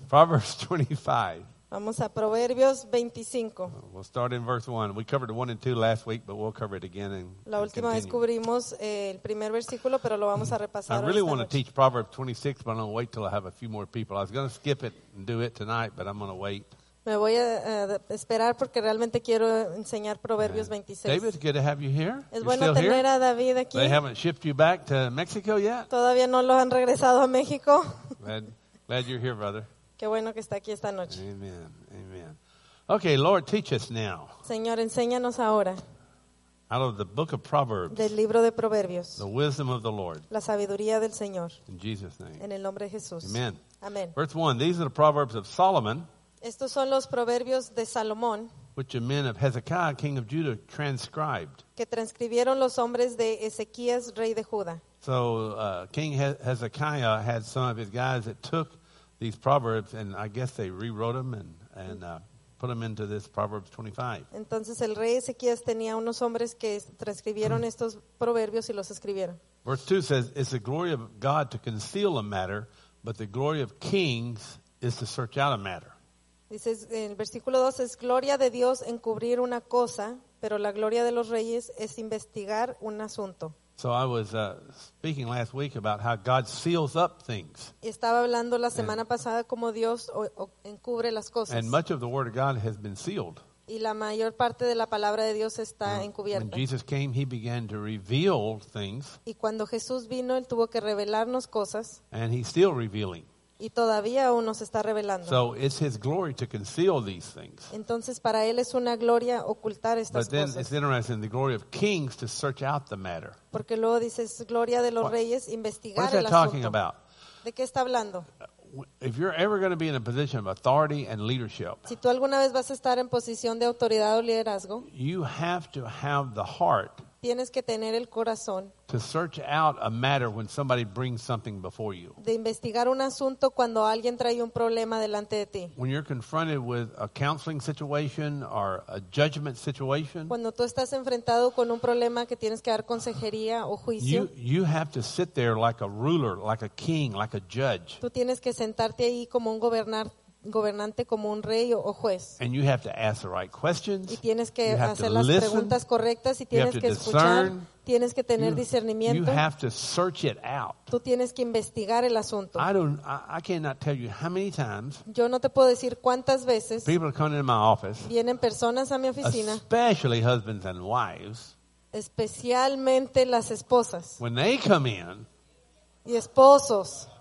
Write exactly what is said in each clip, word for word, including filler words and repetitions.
Proverbs twenty-five. Vamos a Proverbios veinticinco. We'll start in verse one. We covered one and two last week, but we'll cover it again and, La and última vez continue. cubrimos eh, el primer versículo, pero lo vamos a I repasar really hoy want to esta noche. teach Proverbs twenty-six, but I'm going to wait till I have a few more people. I was going to skip it and do it tonight, but I'm going to wait. Me voy a, a esperar porque realmente quiero enseñar Proverbios veintiséis. David, it's good to have you here. Es You're bueno still tener here? a David aquí. They haven't shipped you back to Mexico yet? Todavía no lo han regresado a México. Glad, glad you're here, brother. Qué bueno que está aquí esta noche. Amen. Amen. Okay, Lord, teach us now. Señor, enséñanos ahora Out of the book of Proverbs, del libro de Proverbios, the wisdom of the Lord. la sabiduría del Señor, In Jesus' name. en el nombre de Jesús. Amen. Amén. Verse one, these are the Proverbs of Solomon, Estos son los proverbios de Salomón which the men of Hezekiah, king of Judah, transcribed. que transcribieron los hombres de Ezequías, rey de Judá. So uh, King He- Hezekiah had some of his guys that took these Proverbs, and I guess they rewrote them and, and uh, put them into this Proverbs twenty-five. Entonces el rey Ezequías tenía unos hombres que transcribieron estos proverbios y los escribieron. Verse two says, it's the glory of God to conceal a matter, but the glory of kings is to search out a matter. Dice en el versículo dos, es gloria de Dios encubrir una cosa, pero la gloria de los reyes es investigar un asunto. So I was uh, speaking last week about how God seals up things. Y estaba hablando la semana pasada como Dios o- o encubre las cosas. And much of the Word of God has been sealed. Y la mayor parte de la palabra de Dios está When encubierta. Jesus came, he began to reveal things, Y cuando Jesús vino, Él tuvo que revelarnos cosas and he's still revealing. y todavía aún nos está revelando. So it's his glory to conceal these things. Entonces para Él es una gloria ocultar estas But then cosas. it's interesting, the glory of kings to search out the matter. Porque luego dice, es gloria de los What- reyes What investigar is el that talking asunto. about? ¿De qué está hablando? If you're ever going to be in a position of authority and leadership, Si tú alguna vez vas a estar en posición de autoridad o liderazgo, you have to have the heart tienes que tener el corazón to search out a matter when somebody brings something before you. de investigar un asunto cuando alguien trae un problema delante de ti. When you're confronted with a counseling situation or a judgment situation, Cuando tú estás enfrentado con un problema que tienes que dar consejería o juicio, you you have to sit there like a ruler, like a king, like a judge, tú tienes que sentarte ahí como un gobernar, gobernante, como un rey o, o juez. and you have to ask the right questions. Y tienes que You have hacer to las listen. preguntas correctas y You have tienes to que escuchar, discern. tienes que tener You, you discernimiento, have to search it out. tú tienes que investigar el asunto. I don't. I, I cannot tell you how many times Yo no te puedo decir cuántas veces people are coming into my office, vienen personas a mi oficina, especially husbands and wives, especialmente las esposas when they come in. y esposos.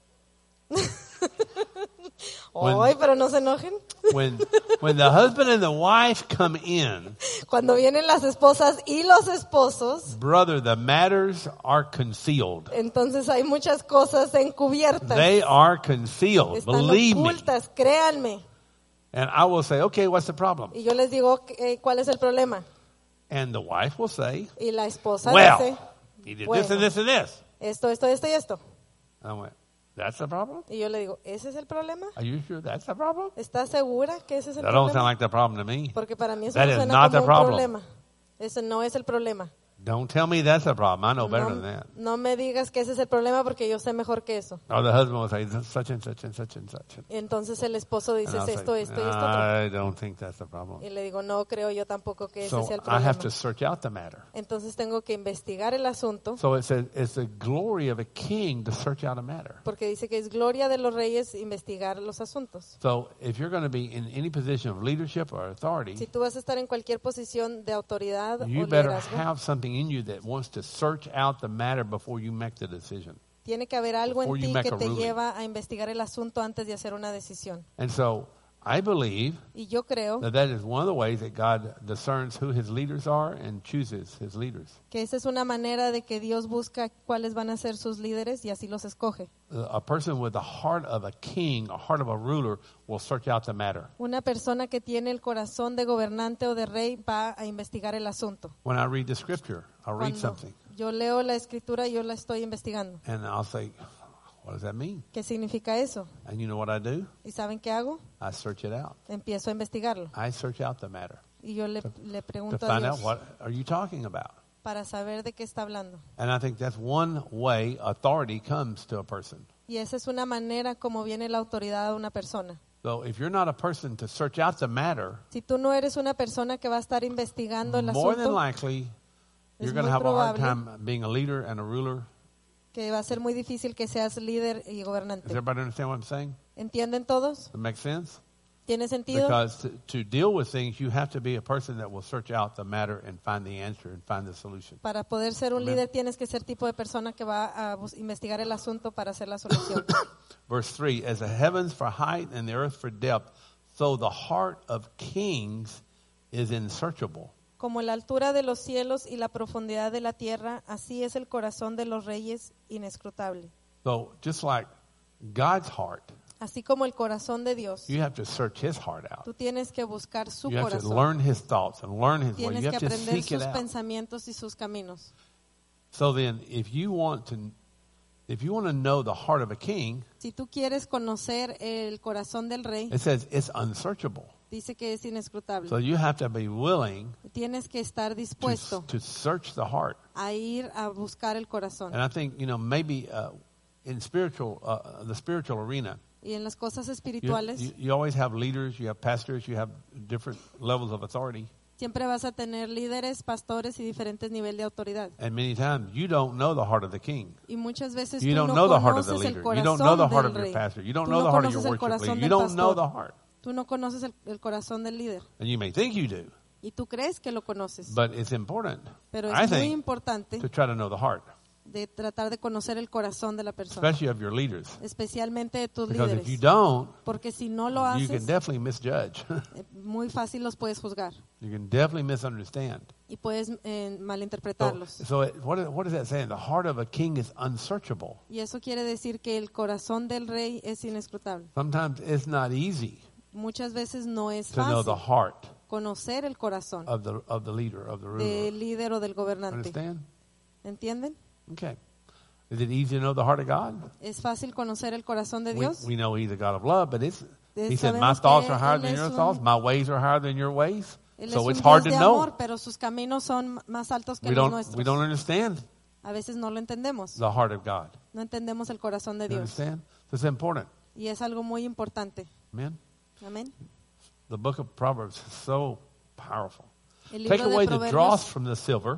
When- Ay, pero no se enojen. When when the husband and the wife come in, Cuando vienen las esposas y los esposos, brother, the matters are concealed. entonces hay muchas cosas encubiertas. They are concealed. Están Believe me. ocultas, créanme. And I will say, okay, what's the problem? Y yo les digo, eh, ¿cuál es el problema? And the wife will say, Y la esposa well, dice, he did bueno. this and this and this. esto, esto, esto y esto. I went, that's the problem? Y yo le digo, ¿ese es el problema? Are you sure that's the problem? ¿Estás segura que ese es el That don't sound problema? like the problem to me. Porque para mí eso That no is suena not como the un problem. problema. Eso no es el problema. Don't tell me that's the problem. I know better No, than that. no me digas que ese es el problema porque yo sé mejor que eso. Or the husband will say, such and such and such and such. Y entonces el esposo dice And I'll esto, say, esto y esto otro. I don't think that's the problem. Y le digo, no creo yo tampoco que ese So sea el I problema. have to search out the matter. Entonces tengo que investigar el asunto So it says it's the glory of a king to search out a matter. porque dice que es gloria de los reyes investigar los asuntos. So if you're going to be in any position of leadership or Si authority, tú vas a estar en cualquier posición de autoridad o you better liderazgo, have something in you that wants to search out the matter before you make the decision. tiene que haber algo en Before you ti make que a te ruling. lleva a investigar el asunto antes de hacer una decisión. And so I believe Y yo creo that that is one of the ways that God discerns who his leaders are and chooses his leaders. que esa es una manera de que Dios busca cuáles van a ser sus líderes y así los escoge. A person with the heart of a king, a heart of a ruler, will search out the matter. Una persona que tiene el corazón de gobernante o de rey va a investigar el asunto. When I read the scripture, I'll read Cuando something yo leo la escritura, yo la estoy investigando. and I'll say, what does that mean? ¿Qué significa eso? And you know what I do? ¿Y saben qué hago? I search it out. Empiezo a investigarlo. I search out the matter Y yo le, le to pregunto a find out Dios what are you talking about. para saber de qué está hablando. And I think that's one way authority comes to a person. Y esa es una manera como viene la autoridad a una persona. So if you're not a person to search out the matter, Si tú no eres una persona que va a estar investigando el more than asunto, likely es you're going to muy have a hard probable time being a leader and a ruler. que va a ser muy difícil que seas líder y Does gobernante. everybody understand what I'm saying? ¿Entienden todos? Does it make sense? ¿Tiene sentido? Because to, to deal with things, you have to be a person that will search out the matter and find the answer and find the solution. Para poder ser un Amen. líder tienes que ser tipo de persona que va a bus- investigar el asunto para hacer la solución. Verse three, as the heavens for height and the earth for depth, so the heart of kings is unsearchable. Como la altura de los cielos y la profundidad de la tierra, así es el corazón de los reyes inescrutable. So just like God's heart, Así como el corazón de Dios, you have to search his heart out. tú tienes que buscar su You have to corazón. learn his thoughts and learn his way. Tienes You que have to aprender seek it sus out. pensamientos y sus caminos. So then, if you want to, if you want to know the heart of a king, Si tú quieres conocer el corazón del rey, it says it's unsearchable. dice que es inescrutable. So you have to be willing Tienes que estar to, dispuesto to search the heart. a ir a buscar el corazón. And I think, you know, maybe uh, in spiritual, uh, the spiritual arena, Y en las cosas you, espirituales you, you always have leaders, you have pastors, you have different levels of authority. siempre vas a tener líderes, pastores y diferentes niveles de autoridad. And many times you don't know the heart of the king. Y muchas veces You tú don't no know the heart of the conoces el leader. You don't know the corazón heart del of your rey. pastor. You don't Tú know no the heart of your conoces el worship leader. corazón You del don't know the pastor. heart. Tú no conoces el, el corazón del líder. And you may think you do, Y tú crees que lo conoces. but it's important, Pero I es muy think, importante to try to know the heart, de tratar de conocer el corazón de la persona. especially of your leaders. Especialmente de tus Because if you líderes. don't, Porque si no lo you can haces, definitely misjudge. eh, muy fácil los puedes juzgar. You can definitely misunderstand. Y puedes eh, So, malinterpretarlos. so it, what, is, what is that saying? The heart of a king is unsearchable. Y eso quiere decir que el corazón del rey es inescrutable. Sometimes it's not easy Muchas veces no es to know the fácil heart conocer el corazón of the of the leader, of the ruler. del líder o del gobernante. Understand? ¿Entienden? Okay. Is it easy to know the heart of God? Es fácil conocer el corazón de We, Dios. we know He's a God of love, but it's, Eh, He said, my sabemos thoughts que are higher Él than es your un- thoughts. My ways are higher than your ways. Él So es it's un hard Dios to de know. amor, pero sus caminos son más altos que We los don't, nuestros. we don't understand A veces no lo entendemos. the heart of God. No entendemos el corazón de You Dios. understand? So it's important. Y es algo muy importante. Amen? Amén. The book of Proverbs is so powerful. El Take libro de away the Proverbios dross from the silver.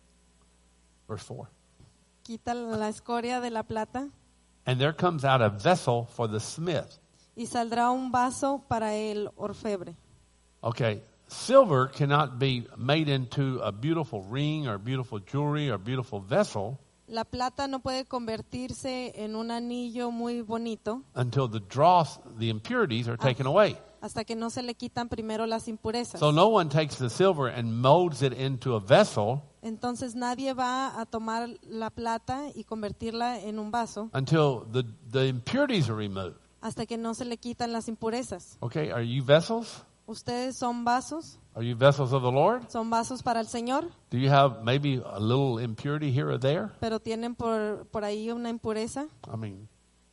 Verse four. quita la escoria de la plata And there comes out a vessel for the smith. y saldrá un vaso para el orfebre. Okay. Silver cannot be made into a beautiful ring or beautiful jewelry or beautiful vessel La plata no puede convertirse en un anillo muy bonito until the dross, the impurities are taken away. hasta que no se le quitan primero las impurezas. So no one takes the silver and molds it into a vessel Entonces nadie va a tomar la plata y convertirla en un vaso until the, the impurities are removed. hasta que no se le quitan las impurezas. Okay, are you vessels? ¿Ustedes son vasos? Are you vessels of the Lord? ¿Son vasos para el Señor? Do you have maybe a little impurity here or there? Pero tienen por, por ahí una impureza. I mean,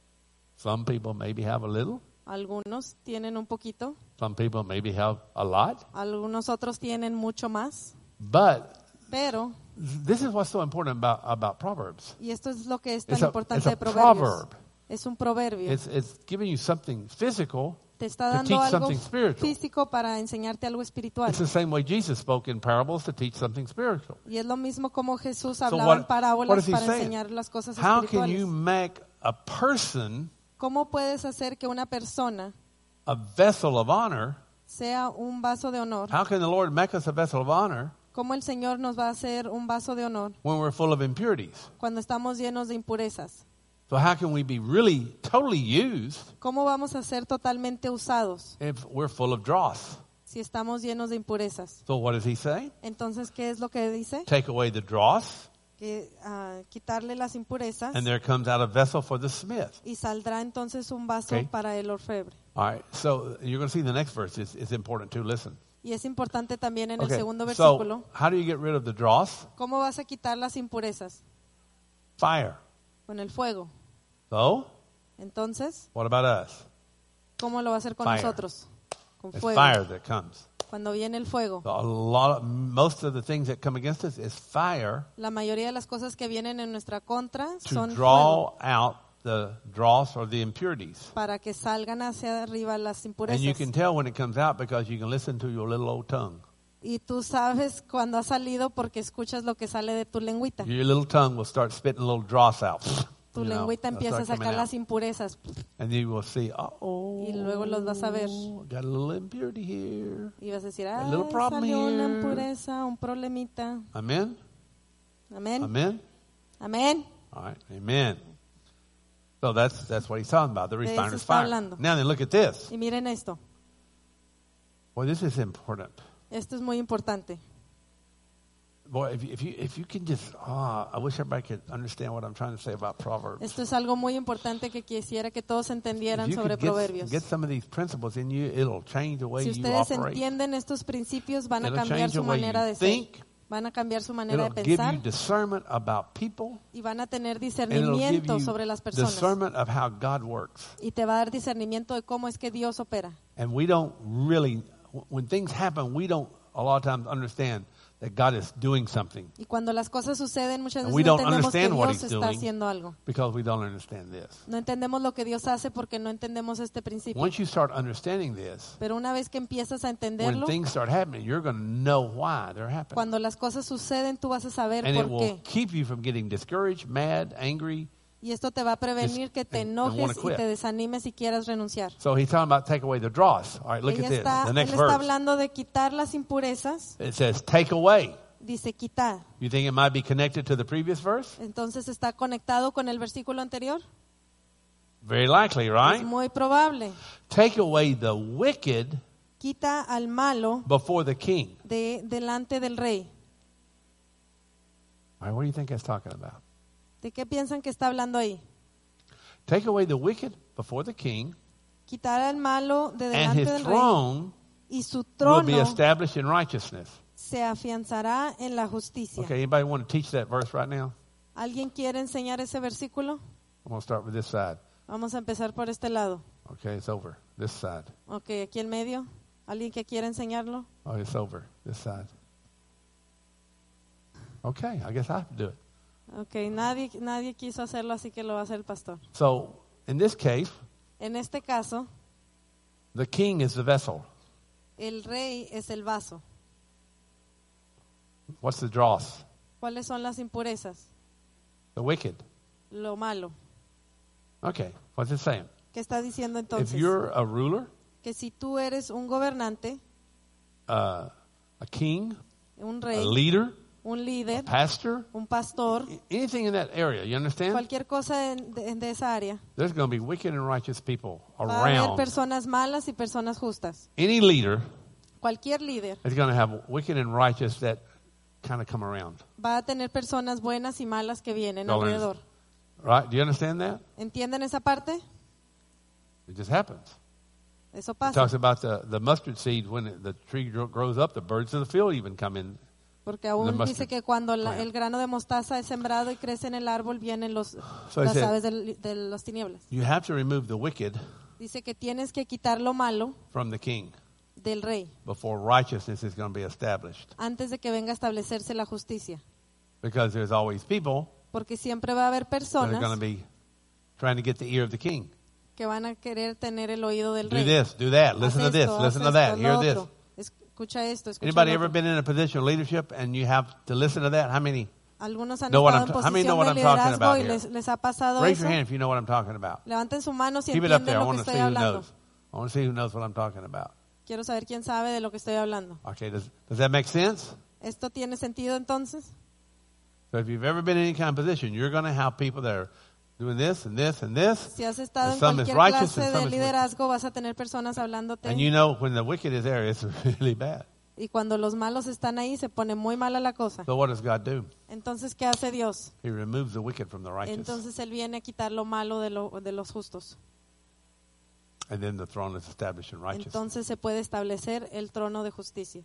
some people maybe have a little. Algunos tienen un poquito. Some people maybe have a lot. Algunos otros tienen mucho más. But Pero, this is what's so important about, about Proverbs. y esto es lo que es tan It's a, importante it's a de Proverbios. proverb. Es un proverbio. It's, it's giving you something physical. Te está to dando teach algo something spiritual. físico para enseñarte algo espiritual. It's the same way Jesus spoke in parables to teach something spiritual. Y es lo mismo como Jesús So hablaba what- en what parábolas is he para saying? enseñar las cosas How can you espirituales. make a person ¿Cómo puedes hacer que una persona a vessel of honor? sea un vaso de honor? How can the Lord make us a vessel of honor ¿Cómo el Señor nos va a hacer un vaso de honor when we're full of impurities? cuando estamos llenos de impurezas? So how can we be really totally used ¿Cómo vamos a ser totalmente usados if we're full of dross? si estamos llenos de impurezas? So what does he say? Entonces, ¿qué es lo que dice? Take away the dross, Que ah, quitarle las impurezas and there comes out a vessel for the smith. y saldrá entonces un vaso Okay. para el orfebre. All right. So you're going to see the next verse. It's, it's important too. Listen. Y es importante también en el Okay. segundo versículo. So how do you get rid of the dross? ¿Cómo vas a quitar las impurezas? Fire. Con el fuego. So Entonces, what about us? ¿cómo lo va a hacer con Fire. nosotros? Con It's fuego. fire that comes. Cuando viene el fuego. A lot, of, most of the things that come against us is fire La mayoría de las cosas que vienen en nuestra contra to son fuego draw out the dross or the impurities. para que salgan hacia arriba las And impurezas. you can tell when it comes out because you can listen to your little old tongue. Y tú sabes cuando ha salido porque escuchas lo que sale de tu lengüita. Your little tongue will start spitting a little dross out. Tu You know, lengüita it'll empieza a start sacar coming las out. impurezas And you will see, uh-oh, y luego los vas a ver. got a little impurity here. Y vas a decir, A ay, little problem salió una here." impureza, un problemita. Amen? Amén. Amen? Amén. All right, amen. So that's that's what he's talking about, the De eso refiner's está fire. hablando. Now then, look at this. Y miren esto. Boy, this is important. Esto es muy importante. Boy, if you, if you if you can just, ah, I wish everybody could understand what I'm trying to say about Proverbs. Esto es algo muy importante que quisiera que todos entendieran If you sobre could get, Proverbios. get some of these principles in you, it'll change the way Si you ustedes operate. entienden estos principios, van a It'll cambiar change su the way manera you de ser. think. Van a cambiar su manera It'll de give pensar you discernment about people. y van a tener And it'll give discernimiento you sobre las personas. discernment of how God works. Y te va a dar discernimiento de cómo es que Dios opera. And we don't really, when things happen, we don't a lot of times understand that God is doing something Y cuando las cosas suceden, muchas And veces we no don't entendemos que understand what Dios he's está doing. haciendo algo. because we don't understand this. No entendemos lo que Dios hace porque no entendemos este principio. Once you start understanding this, Pero una vez que empiezas a when entenderlo, things start happening, you're going to know why they're happening. cuando las cosas suceden, tú vas a saber And it por will qué. keep you from getting discouraged, mad, angry. Y esto te va a prevenir que te and- and wanna enojes y quit. te desanimes y quieras renunciar. So he's talking about take away the dross. All right, look Ella at this. está, The él next está verse. hablando de quitar las impurezas. It says take away. Dice quitar. You think it might be connected to the previous verse? Entonces está conectado con el versículo anterior. Very likely, Es right? muy probable. Take away the wicked Quita al malo before the king. de delante del rey. All right, what do you think that's talking about? ¿De qué piensan que está hablando ahí? Take away the wicked before the king, Quitar al malo de and delante his del rey throne y su will trono be established in righteousness. se afianzará en la justicia. Okay, anybody want to teach that verse right now? ¿Alguien quiere enseñar ese versículo? I'm going to start with this side. Vamos a empezar por este lado. Okay, it's over. This side. Ok, aquí en medio. ¿Alguien que quiera enseñarlo? Oh, it's over. This side. Okay, I guess I have to do it. Ok, nadie, nadie quiso hacerlo, así que lo va a hacer el pastor. So, in this case, En este caso, the king is the vessel. el rey es el vaso. What's the dross? ¿Cuáles son las impurezas? The wicked. Lo malo. Okay, what's it saying? ¿Qué está diciendo If entonces? you're a ruler, Que si tú eres un gobernante, uh, a king, un a rey, leader, un líder, pastor, un pastor, anything in that area, you understand? cualquier cosa en- de, de esa área, There's going to be wicked and righteous people va a haber around. personas malas y personas justas. Any leader Cualquier líder is going to have wicked and righteous that kind of come around. va a tener personas buenas y malas que vienen Dollars. alrededor. Right? Do you understand that? ¿Entienden esa parte? It just happens. Eso It pasa. talks about the, the mustard seed. When it, the tree gro- grows up, the birds of the field even come in. Porque The aún mustard dice que cuando la- plant. el grano de mostaza es sembrado y crece en el árbol, vienen los, So I las said- aves del- de las tinieblas. You have to remove the wicked Dice que tienes que quitar lo malo from the king del rey before righteousness is going to be established. antes de que venga a establecerse la justicia. Because there's always people Porque siempre va a haber that are personas going to be trying to get the ear of the king. que van a querer tener el oído del Do rey. this, do that, Haz listen to this, esto, listen haz to that, esto, hear lo this. otro. Escucha esto, escucha Anybody lo ever otro. been in a position of leadership and you have to listen to that? How many? Algunos han know what estado I'm en ta- how many know posición what de I'm talking liderazgo about y here? les, les ha pasado Raise eso. your hand if you know what I'm talking about. Levanten su mano si Keep it up entienden there. I lo que want to estoy see who hablando. knows. I want to see who knows what I'm talking about. Quiero saber quién sabe de lo que estoy hablando. Okay, does, does that make sense? ¿Esto tiene sentido entonces? So if you've ever been in any kind of position, you're going to have people that are doing this and this and this. Si has estado en And some is cualquier righteous clase and de some is wicked. liderazgo, vas a tener personas hablándote. And you know when the wicked is there, it's really bad. Y cuando los malos están ahí, se pone muy mala la cosa. So what does God do? Entonces, ¿qué hace Dios? He removes the wicked from the righteous. Entonces Él viene a quitar lo malo de, lo, de los justos. And then the throne is established in righteousness. Entonces se puede establecer el trono de justicia.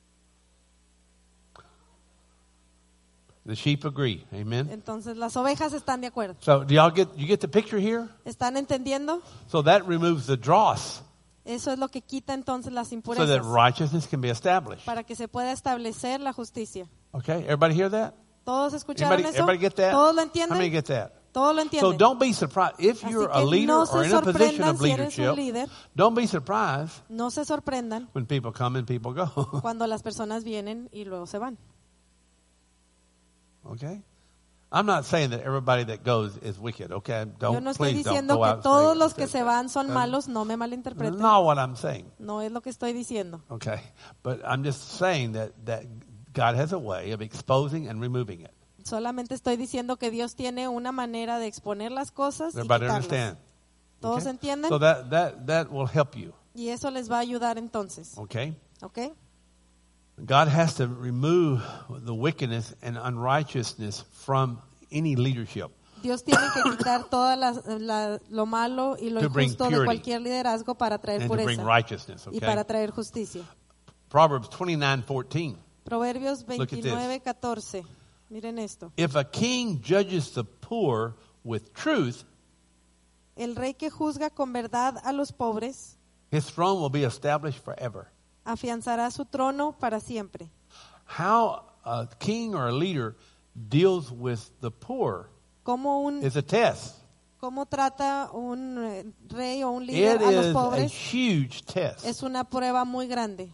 The sheep agree. Amen. Entonces las ovejas están de acuerdo. So do y'all get, you get the picture here? ¿Están entendiendo? So that removes the dross Eso es lo que quita entonces las so that impurezas. righteousness can be established. Para que se pueda establecer la justicia. Okay, everybody hear that? ¿Todos escucharon Everybody, eso? everybody get that? ¿Todos lo How many entienden? get that? Todo lo So entienden. don't be surprised. If Así you're que a leader no or se in a position sorprendan of si eres un leadership, líder. don't be surprised No se sorprendan when people come and people go. cuando las personas vienen y luego se van. Okay? I'm not saying that everybody that goes is wicked, okay? Don't, Yo no estoy please don't diciendo go que out todos saying los que that. se van son That's malos, no me malinterpreten. not what I'm saying, No es lo que estoy diciendo. okay? But I'm just saying that, that God has a way of exposing and removing it. Solamente estoy diciendo que Dios tiene una manera de exponer las cosas y Everybody quitarlas. understand? ¿Todos Okay? entienden? So that, that, that will help you, Y eso les va a ayudar entonces. okay? ¿Ok? God has to remove the wickedness and unrighteousness from any leadership. Dios tiene que quitar todo lo malo y lo To bring injusto de purity. cualquier liderazgo para traer And to bring pureza righteousness, y okay? para traer justicia. Proverbs twenty-nine fourteen. Proverbios Look at this. veintinueve catorce. Miren esto. If a king judges the poor with truth, El rey que juzga con verdad a los pobres his throne will be established forever. afianzará su trono para siempre. How a king or a leader deals with the poor ¿Cómo, un, is a test. cómo trata un eh, rey o un líder It a los is a pobres? huge test. Es una prueba muy grande.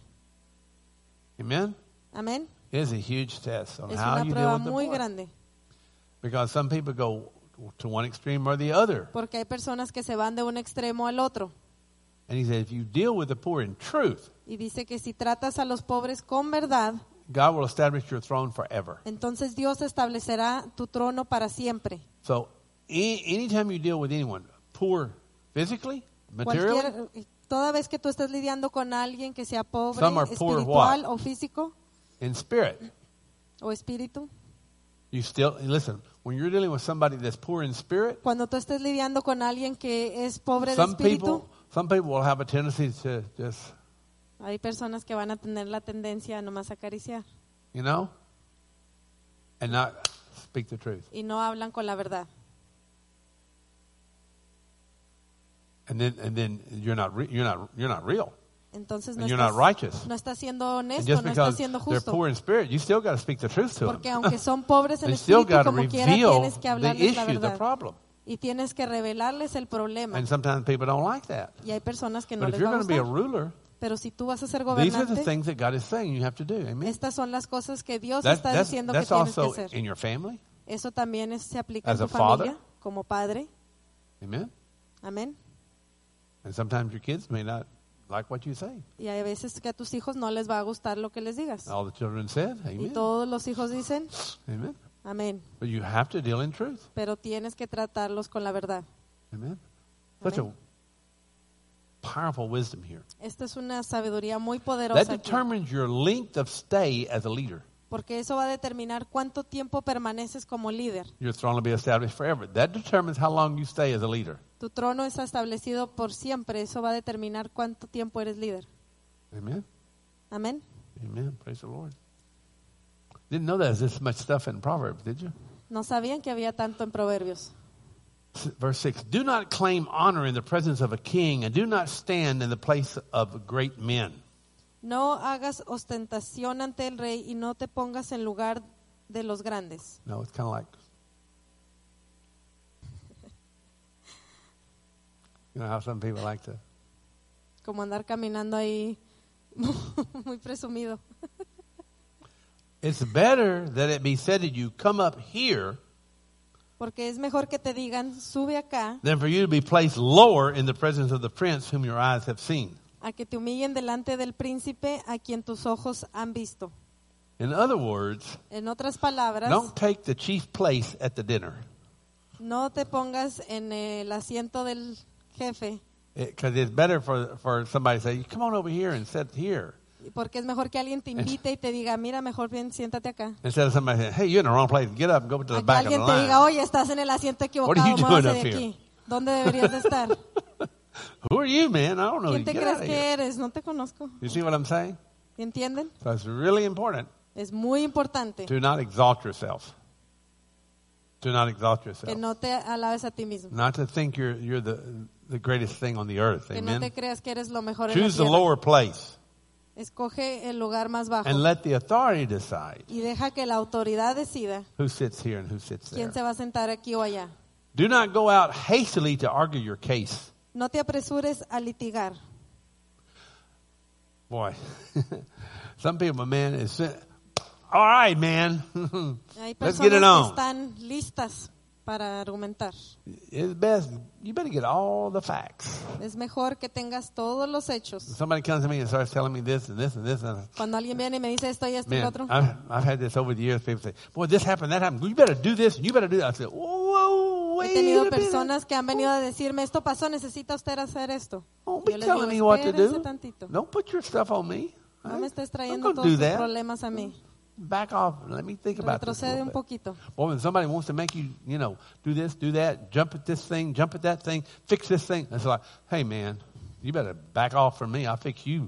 Amen? Amén. It is a huge test on Es how una you deal prueba with the muy poor. grande. Because some people go to one extreme or the other. Porque hay personas que se van de un extremo al otro. And he said, if you deal with the poor in truth, Y dice que si tratas a los pobres con verdad, God will establish your throne forever. entonces Dios establecerá tu trono para siempre. So, any, anytime you deal with anyone, poor physically, materially, Cualquier, toda vez que tú estés lidiando con alguien que sea pobre, Some are poor espiritual what? o físico in spirit, o espíritu, you still, listen, when you're dealing with somebody that's poor in spirit, cuando tú estés lidiando con alguien que es pobre de some espíritu, people, some people will have a tendency to just, hay personas que van a tener la tendencia a nomás acariciar you know, and not speak the truth. y no hablan con la verdad. And then, and then you're not, re, you're not, you're not real. Entonces no And you're not estás, righteous. no estás siendo And honesto, just no estás because siendo they're justo. poor in spirit, you still got to speak the truth to Porque them. aunque son pobres en They still espíritu, got to como quiera reveal tienes que the hablarles la issue, the verdad. problem. Y tienes que revelarles el problema. And sometimes people don't like that. Y hay personas que no But if les you're va a going to be a gustar. ruler, Pero si tú vas a ser these are the gobernante, things that God is saying you have to do. Amen. estas son las cosas que Dios That- está that's diciendo que that's tienes que also hacer. in your family. Eso también es- se aplica As en a tu father. familia, como padre. Amen. Amén. And sometimes your kids may not like what you say. Y hay veces que a tus hijos no les va a gustar lo que les digas. All the children said, Y amen. todos los hijos dicen, Amen. amén. But you have to deal in truth. Pero tienes que tratarlos con la verdad. Amen. Such a Amén. powerful wisdom here. Esta es una sabiduría muy That poderosa aquí, determines your length of stay as a leader. porque eso va a determinar cuánto tiempo permaneces como líder. Your throne will be established forever. That determines how long you stay as a leader. Tu trono está establecido por siempre. Eso va a determinar cuánto tiempo eres líder. Amen. Amén. Amen. Praise the Lord. Didn't know there's this much stuff in Proverbs, did you? No sabían que había tanto en Proverbios. Verse six, do not claim honor in the presence of a king, and do not stand in the place of great men. No hagas ostentación ante el rey y no te pongas en lugar de los grandes. No, it's kind of like, you know how some people like to, Como andar caminando ahí muy presumido. it's better that it be said to you, come up here, Porque es mejor que te digan, sube acá, than for you to be placed lower in the presence of the prince whom your eyes have seen. a que te humillen delante del príncipe a quien tus ojos han visto. In other words, En otras palabras, don't take the chief place at the dinner, no te pongas en el asiento del jefe, because it's better for, for somebody to say, come on over here and sit here, porque es mejor que alguien te invite y te diga, mira, mejor bien, siéntate acá. instead of somebody saying, hey, you're in the wrong place, get up and go to the A que back of the alguien te line. diga, oye, estás en el asiento What are you equivocado, muévase doing de up aquí. ¿Dónde deberías de estar? Who are you, man? I don't know. ¿Quién te Get crees out of que here. eres? No te conozco. You see what I'm saying? ¿Entienden? So it's really important Es muy importante to not exalt yourself. To not exalt yourself. que no te alabes a ti mismo. Not to think you're you're the the greatest thing on the earth. Que no te Amen. creas que eres lo mejor en la Choose the tierra. lower place Escoge el lugar más bajo and let the authority decide y deja que la autoridad decida who sits here and who sits there. quién se va a sentar aquí o allá. Do not go out hastily to argue your case. No te apresures a litigar. Boy, some people, man, is all right, man. Hay Let's personas get it que on. están listas para argumentar. It's best. You better get all the facts. Es mejor que tengas todos los hechos. Somebody comes to me and starts telling me this and this and this. And Cuando alguien viene y me dice esto y esto y lo man, otro, I've, I've had this over the years. People say, boy, this happened, that happened. You better do this and you better do that. I said, whoa, wait he tenido a minute. personas que han venido a decirme, esto pasó, necesita usted hacer esto. Don't Y be yo les telling me digo, what to espérese do. tantito. Don't put your stuff on me. No me estés Don't trayendo go todos do sus that. problemas a mí. Back off. Let me think about this. a Retrocede little un bit. poquito. Boy, when somebody wants to make you, you know, do this, do that, jump at this thing, jump at that thing, fix this thing, it's like, hey, man, you better back off from me. I'll fix you.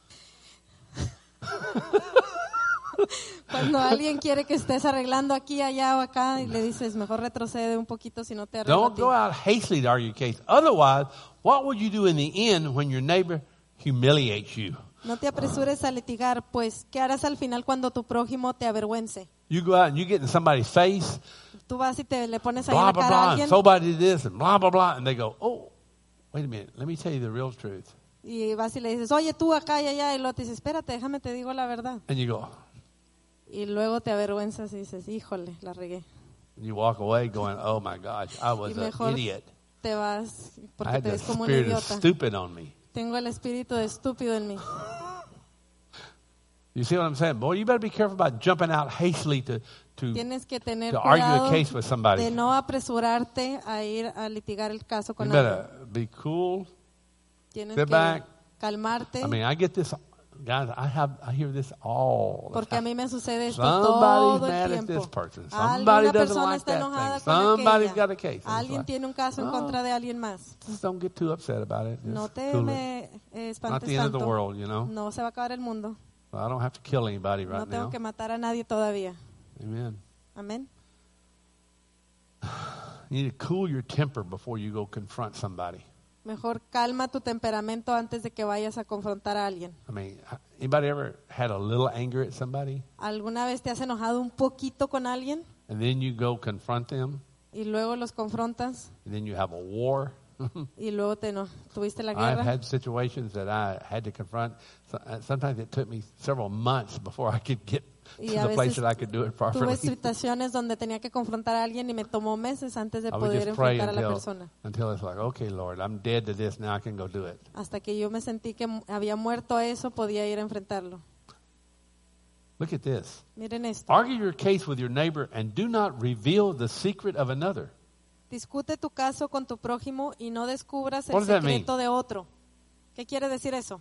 Cuando alguien quiere que estés arreglando aquí, allá o acá y le dices, mejor retrocede un poquito si no te arreglo a Don't ti. go out hastily to argue your case. Otherwise, what will you do in the end when your neighbor humiliates you? No te apresures a litigar, pues, ¿qué harás al final cuando tu prójimo te avergüence? You go out and you get in somebody's face, Tú vas y te le pones ahí blah, en la blah, cara a blah, and alguien somebody did this, and blah, blah, blah, and they go, oh, wait a minute, let me tell you the real truth. y vas y le dices, oye, tú acá y allá, y luego te dices, espérate, déjame te digo la verdad. And you go, Y luego te avergüenzas y dices, híjole, la regué. and you walk away going, oh my gosh, I was Y an mejor idiot. te vas I porque had te the ves como un spirit of idiota. stupid on me. Tengo el espíritu de estúpido en mí. You see what I'm saying? Boy, you better be careful about jumping out hastily to, to, Tienes que tener to argue a cuidado case with somebody. de no apresurarte a ir a litigar el caso You con better alguien. be cool. Tienes sit que back. calmarte, I mean, I get this, guys, I have, I hear this all the porque a time. mí me sucede esto Somebody's todo mad el at tiempo. this person. Alguna Somebody doesn't persona like está that enojada thing. con Somebody's aquella. got a case. And it's Alguien like, tiene un caso en oh, contra de alguien más. just don't get too upset about it. Just No te cool it. me eh, Not espantes the end of the tanto. world, you know. No se va a acabar el mundo. I don't have to kill anybody right No tengo now. que matar a nadie todavía. Amen. Amén. You need to cool your temper before you go confront somebody. Mejor calma tu temperamento antes de que vayas a confrontar a alguien. I mean, anybody ever had a little anger at somebody ¿Alguna vez te has enojado un poquito con alguien and then you go confront them y luego los confrontas and then you have a war? y luego te no, tuviste la I've guerra? had situations that I had to confront. So- uh, Sometimes it took me several months before I could get Y to a the place veces that I could do it Tuve properly. situaciones donde tenía que confrontar a alguien y me tomó meses antes de I would poder just pray enfrentar a la until, persona. until it's like, okay, Lord, I'm dead to this. Now I can go do it. Hasta que yo me sentí que mu- había muerto a eso, podía ir a enfrentarlo. Look at this. Miren esto. Argue your case with your neighbor and do not reveal the secret of another. Discute tu caso con tu prójimo y no descubras What el does that mean? secreto de otro. ¿Qué quiere decir eso?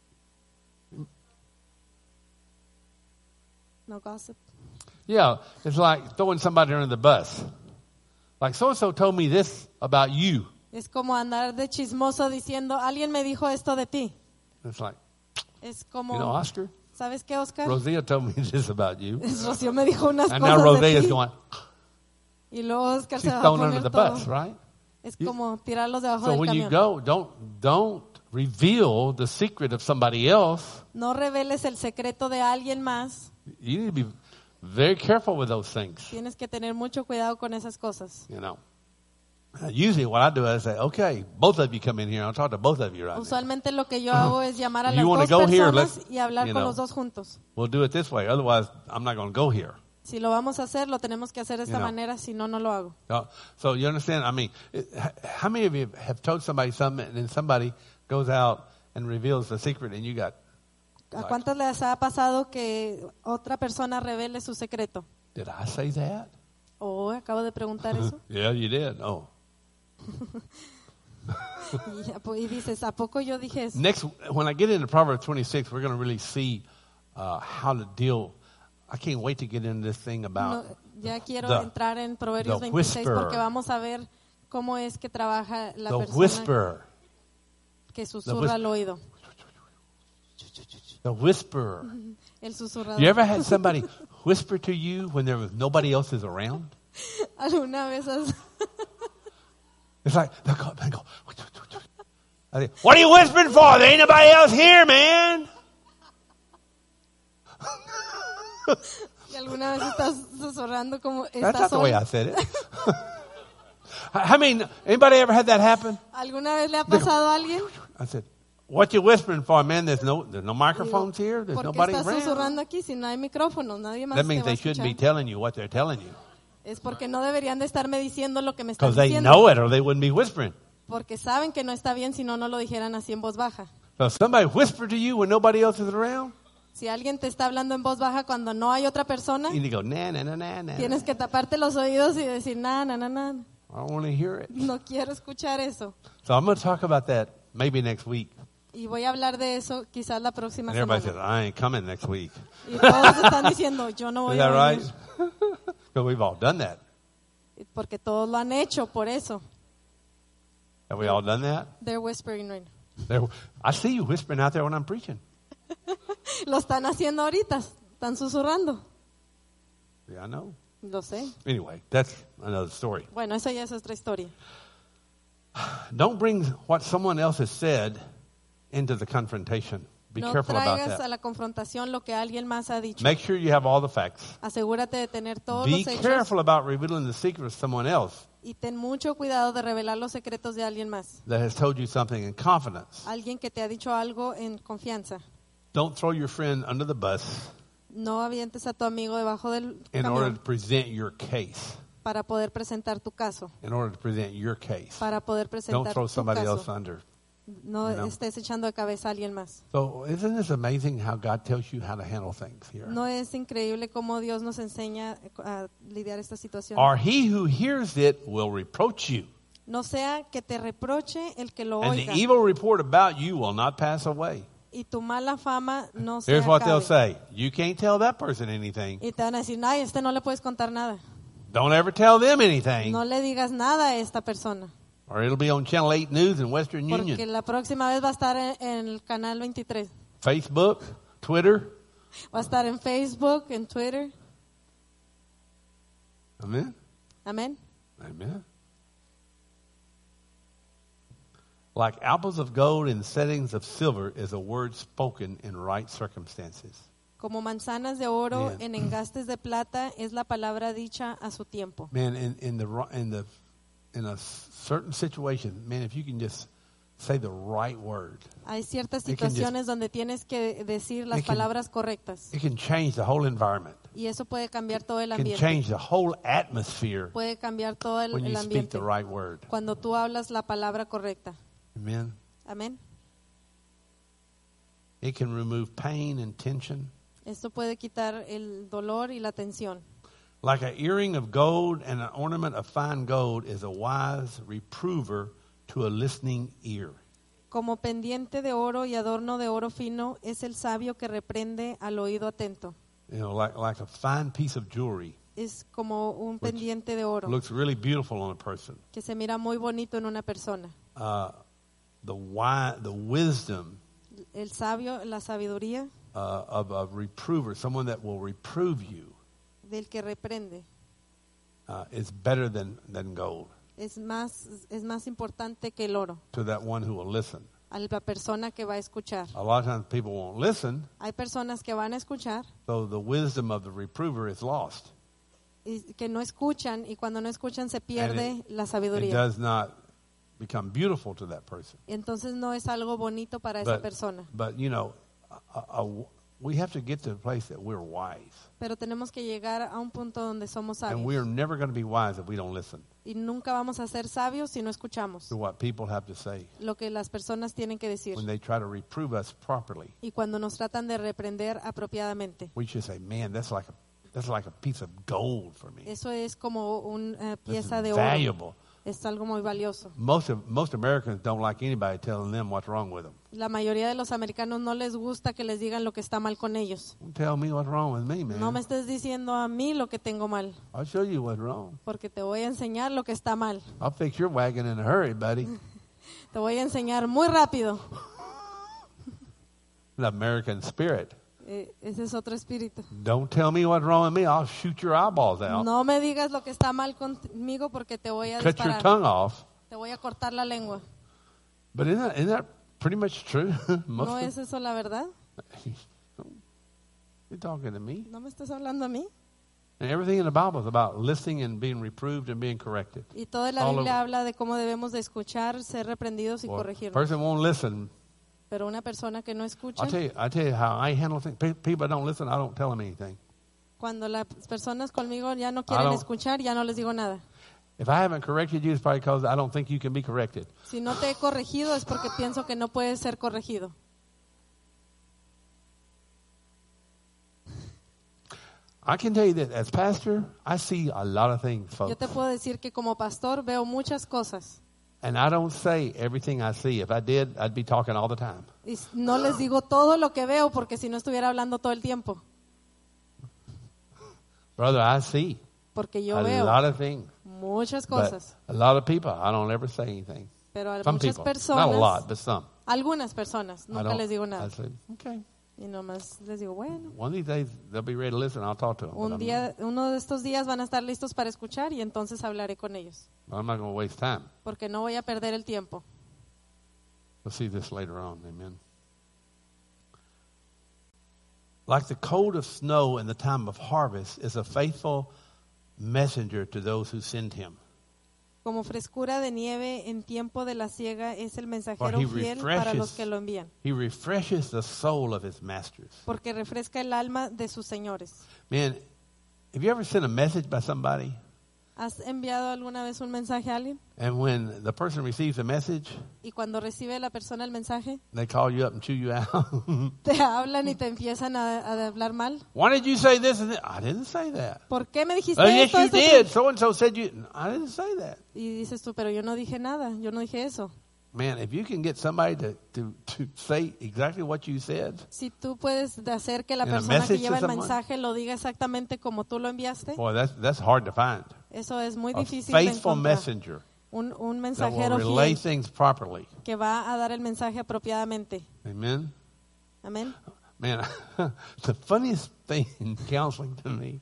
No gossip. Yeah, it's like throwing somebody under the bus. Like so-and-so told me this about you. Es como andar de chismoso diciendo, alguien me dijo esto de ti. It's like, Es como, you know, Oscar, ¿sabes qué, Oscar? Rosea told me this about you. Rocío me dijo unas And now cosas de Rosea's ti. going, Y luego Oscar se she's va a thrown under poner the todo. bus, right? Es You- como tirarlos debajo So del when you camión. go, don't don't reveal the secret of somebody else. No reveles el secreto de alguien más. You need to be very careful with those things. Tienes que tener mucho cuidado con esas cosas. You know. Uh, Usually, what I do is I say, "Okay, both of you come in here. I'll talk to both of you right now. Usualmente lo que yo hago es llamar a You las wanna dos go here, personas let's- y hablar you con know. los dos juntos. We'll do it this way. Otherwise, I'm not going to go here." Si lo vamos a hacer, lo tenemos que hacer de esta You know. manera, si no, no lo hago. Uh, So you understand? I mean, it, h- how many of you have told somebody something, and then somebody goes out and reveals the secret, and you got, ¿A cuántas les ha pasado que otra persona revele su secreto? did I say that? Oh, acabo de preguntar eso. Yeah, you did. Oh. Y, ya, pues, y dices, ¿a poco yo dije eso? Next, when I get into Proverbs twenty-six, we're going to really see uh, how to deal. I can't wait to get into this thing No, about ya quiero the- entrar en Proverbios the veintiséis whisper. porque vamos a ver cómo es que trabaja la the persona whisper. que susurra whis- al oído. The whisper. El susurrador. You ever had somebody whisper to you when there was nobody else is around? ¿Alguna vez has... It's like, they go, they go, I say, what are you whispering for? There ain't nobody else here, man. y alguna vez estás susurrando como That's not estás the way solo? I said it. I mean, anybody ever had that happen? ¿Alguna vez le ha pasado a alguien? I said, what you whispering for, man? There's no, there's no microphones Digo, here. There's ¿por qué nobody estás around. susurrando aquí si no hay micrófonos? Nadie más That te means va a they shouldn't be escuchar. telling you what they're telling you. Es porque no deberían de estarme diciendo lo que me están Because they diciendo. know it or they wouldn't be whispering. Porque saben que no está bien si no, no lo dijeran así en voz baja. So if somebody whisper to you when nobody else is around, Si alguien te está hablando en voz baja cuando no hay otra persona, you need to go, nah, nah, nah, nah, nah. tienes que taparte los oídos y decir, na, na, na, na. I don't want to hear it. No quiero escuchar eso. So I'm going to talk about that maybe next week. Y voy a hablar de eso quizás la próxima And everybody says, semana. I ain't coming next week. Y todos están diciendo, yo no voy Is a that right? venir. Because we've all done that. Porque todos lo han hecho, por eso. Have we all done that? They're whispering right now. There, I see you whispering out there when I'm preaching. Lo están haciendo ahorita, están susurrando. Yeah, I know. Lo sé. Anyway, that's another story. Bueno, esa ya es otra historia. Don't bring what someone else has said into the confrontation. Be No careful about traigas a that. la confrontación lo que alguien más ha dicho. Make sure you have all the facts. Asegúrate de tener todos Be los hechos careful about revealing the secret of someone else y ten mucho cuidado de revelar los secretos de alguien más. that has told you something in confidence. Alguien que te ha dicho algo en confianza. Don't throw your friend under the bus No avientes a tu amigo debajo del in order to camión present your case. para poder presentar tu caso, In order to present your case. para poder Don't presentar throw tu somebody else caso. under. No you know. estés echando de cabeza a alguien más. So isn't this amazing how God tells you how to handle things here? No es increíble cómo Dios nos enseña a lidiar esta situación. Or he who hears it will reproach you. No sea que te reproche el que lo And the oiga evil report about you will not pass away. y tu mala fama no se Here's what they'll acabe. say. You can't tell that person anything. Y te van a decir, ay, este no le puedes contar nada. Don't ever tell them anything. No le digas nada a esta persona. Or it'll be on Channel eight News in Western Porque Union. la próxima vez va a estar en, en el canal veintitrés. Facebook, Twitter. Va a estar en Facebook, en Twitter. Amen. Amén. Amen. Like apples of gold in settings of silver is a word spoken in right circumstances. Como manzanas de oro Man. en engastes de plata es la palabra dicha a su tiempo. Man, in, in the ri- in the in a certain situation, man, if you can just say the right word, Hay ciertas It can just- situaciones donde tienes que decir las It can- palabras correctas. it can change the whole environment. Y eso puede cambiar todo el It can ambiente. change the whole atmosphere Puede cambiar todo el, when you el speak ambiente. the right word. Cuando tú hablas la palabra correcta. Amen. Amén. It can remove pain and tension. Esto puede quitar el dolor y la tensión. Like an earring of gold and an ornament of fine gold is a wise reprover to a listening ear. Como pendiente de oro y adorno de oro fino es el sabio que reprende al oído atento. You know, like like a fine piece of jewelry Es como un Which pendiente de oro looks really beautiful on a person. que se mira muy bonito en una persona. Uh, the wi- the wisdom El sabio, la sabiduría uh, of a reprover, someone that will reprove you, del que reprende uh, is better than, than gold es más, es más importante que el oro. to that one who will listen. A la persona que va a escuchar. A lot of times people won't listen, Hay personas que van a escuchar so the wisdom of the reprover is lost. y que no escuchan y cuando no escuchan se pierde And la It sabiduría. does not become beautiful to that person. Y entonces no es algo bonito para esa But, persona. but you know, a, a, we have to get to the place that we're wise. Pero tenemos que llegar a un punto donde somos And sabios. we're never going to be wise if we don't listen Y nunca vamos a ser sabios si no escuchamos to what people have to say lo que las personas tienen que decir. when they try to reprove us properly. Y cuando nos tratan de reprender apropiadamente. We should say, man, that's like a, that's like a piece of gold for me. Eso es como una This is pieza de oro. valuable. Es algo muy valioso. Most of most Americans don't like anybody telling them what's wrong with them. La mayoría de los americanos no les gusta que les digan lo que está mal con ellos. Don't tell me what's wrong with me, man. No me estés diciendo a mí lo que tengo mal, I'll show you what's wrong. porque te voy a enseñar lo que está mal. I'll fix your wagon in a hurry, buddy. Te voy a enseñar muy rápido. The American spirit. Eh, ese es otro espíritu. Don't tell me what's wrong with me. I'll shoot your eyeballs out. No me digas lo que está mal conmigo porque te voy a Cut your disparar. tongue off. Te voy a cortar la lengua. But isn't that, isn't that pretty much true? Most ¿No of- es eso la verdad? You're talking to me. ¿No me estás hablando a mí? And everything in the Bible is about listening and being reproved and being corrected. Y toda la All Biblia over. habla de cómo debemos de escuchar, ser reprendidos y Well, corregirnos. person won't listen. Pero una persona que no escucha, I'll tell you, I tell you how I handle things. Pe- People don't listen, I don't tell them anything. cuando las personas conmigo ya no quieren don't- escuchar, ya no les digo nada. If I haven't corrected you, it's probably because I don't think you can be corrected. Si no te he corregido es porque pienso que no puedes ser corregido. I can tell you that as pastor, I see a lot of things, Yo folks. te puedo decir que como pastor veo muchas cosas. And I don't say everything I see. If I did, I'd be talking all the time. Y no les digo todo lo que veo porque si no estuviera hablando todo el tiempo. Brother, I see Porque yo a veo lot of things. muchas But cosas. a lot of people, I don't ever say anything. Pero a Some muchas people, personas, not a lot, but some. algunas personas, I nunca don't- les digo I nada. say, okay. Y nomás les digo, bueno, One of these days, they'll be ready to listen. I'll talk to them. But un I'm, día, uno de estos días van a estar listos para escuchar y entonces hablaré con ellos. I'm not going to waste time. Porque no voy a perder el tiempo. We'll see this later on. Amen. Like the cold of snow in the time of harvest is a faithful messenger to those who send him. Como frescura de nieve en tiempo de la siega es el For mensajero he fiel para los refreshes, que lo envían. he refreshes the soul of his masters. Porque refresca el alma de sus señores. Man, have you ever sent a message by somebody, ¿Has enviado alguna vez un mensaje a alguien? and when the person receives the message, Y cuando recibe la persona el mensaje, they call you up and chew you out? te hablan y te empiezan a, a hablar mal. Why did you say this and that? I didn't say that. ¿Por qué me dijiste Oh, yes, esto, you esto, did. esto? So and so said you. I didn't say that. Y dices tú, pero yo no dije nada, yo no dije eso. Man, if you can get somebody to, to, to say exactly what you said, Si tú puedes de hacer que la In a persona que message to lleva el someone? mensaje lo diga exactamente como tú lo enviaste, boy, that's that's hard to find. eso es muy A difícil de faithful encontrar. messenger Un, un that will mensajero relay fiel things properly. que va a dar el mensaje apropiadamente. Amen. Amén. Man, the funniest thing in counseling to me,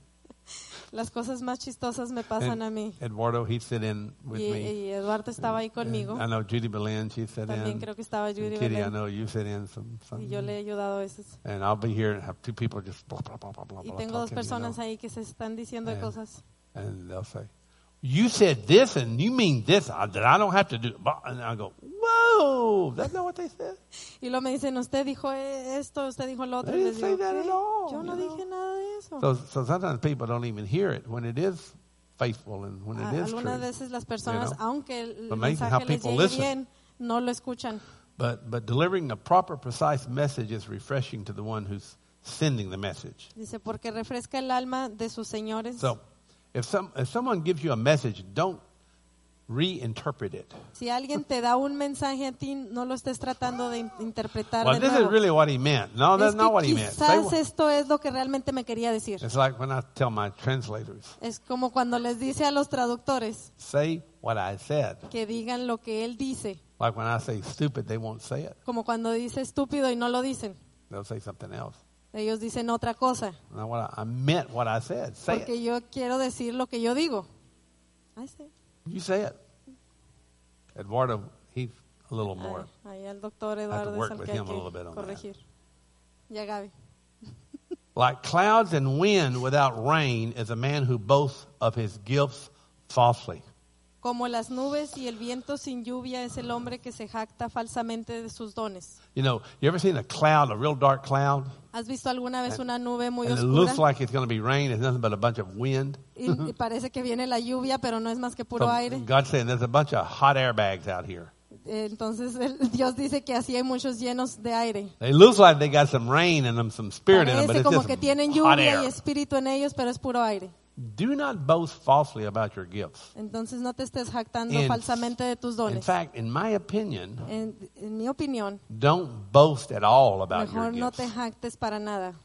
Las cosas más chistosas me pasan a mí. Eduardo, he sit in with Y, me. y Eduardo estaba ahí conmigo. I know Judy Belen, she sat También in. creo que estaba Judy And Kitty, I Belén. know you sit in some. some Y yo le he ayudado a veces. and I'll be here and have two people just blah, blah, blah, blah, blah, Y blah, tengo dos talking, you personas know. ahí que se están diciendo And- cosas. And they'll say, you said this and you mean this, uh, that I don't have to do. And I go, whoa, that's not what they said. Y luego me dicen, usted dijo esto, usted dijo lo otro. They Y didn't les say digo, that "¿Qué? at all, Yo no you know." dije nada de eso. So, so sometimes people don't even hear it when it is faithful and when A- it is true. Algunas veces las personas, you know. aunque el Amazing how mensaje les people llegue listen. bien, no lo escuchan. But, but delivering a proper, precise message is refreshing to the one who's sending the message. Dice, porque refresca el alma de sus señores. So if, some, if someone gives you a message, don't reinterpret it. Si alguien te da un mensaje a ti, no lo estés tratando de in- interpretar Well, de this is nuevo. really what he meant. No, that's Es not que what he meant. Say quizás what- esto es lo que realmente me quería decir. It's like when I tell my translators, Es como cuando les dice a los traductores say what I said. que digan lo que él dice. Like when I say stupid, they won't say it. Como cuando dice estúpido y no lo dicen. They'll say something else. Ellos dicen otra cosa. Now, what I, I meant what I said. Say Porque it. yo quiero decir lo que yo digo. I say. You say it. Eduardo, he's a little more. Ahí, ahí el doctor to Eduardo work es el with que hay him a little bit que on corregir. Ya Gaby. Like clouds and wind without rain is a man who boasts of his gifts falsely. Como las nubes y el viento sin lluvia es el hombre que se jacta falsamente de sus dones. You know, you ever seen a cloud, a real dark cloud? ¿Has visto alguna vez una nube muy And it looks oscura? like it's going to be rain. It's nothing but a bunch of wind. Y, y parece que viene la lluvia, pero no es más que puro So aire. God's saying there's a bunch of hot air bags out here. Eh, Entonces el- Dios dice que así hay muchos llenos de aire. They look like they got some rain in them, some spirit in them, but Parece it's como just que tienen hot lluvia y air. espíritu en ellos, pero es puro aire. Do not boast falsely about your gifts. Entonces no te estés jactando In- falsamente de tus In dones. fact, in my opinion, En, en mi opinión, don't boast at all about your mejor no gifts. te jactes para nada.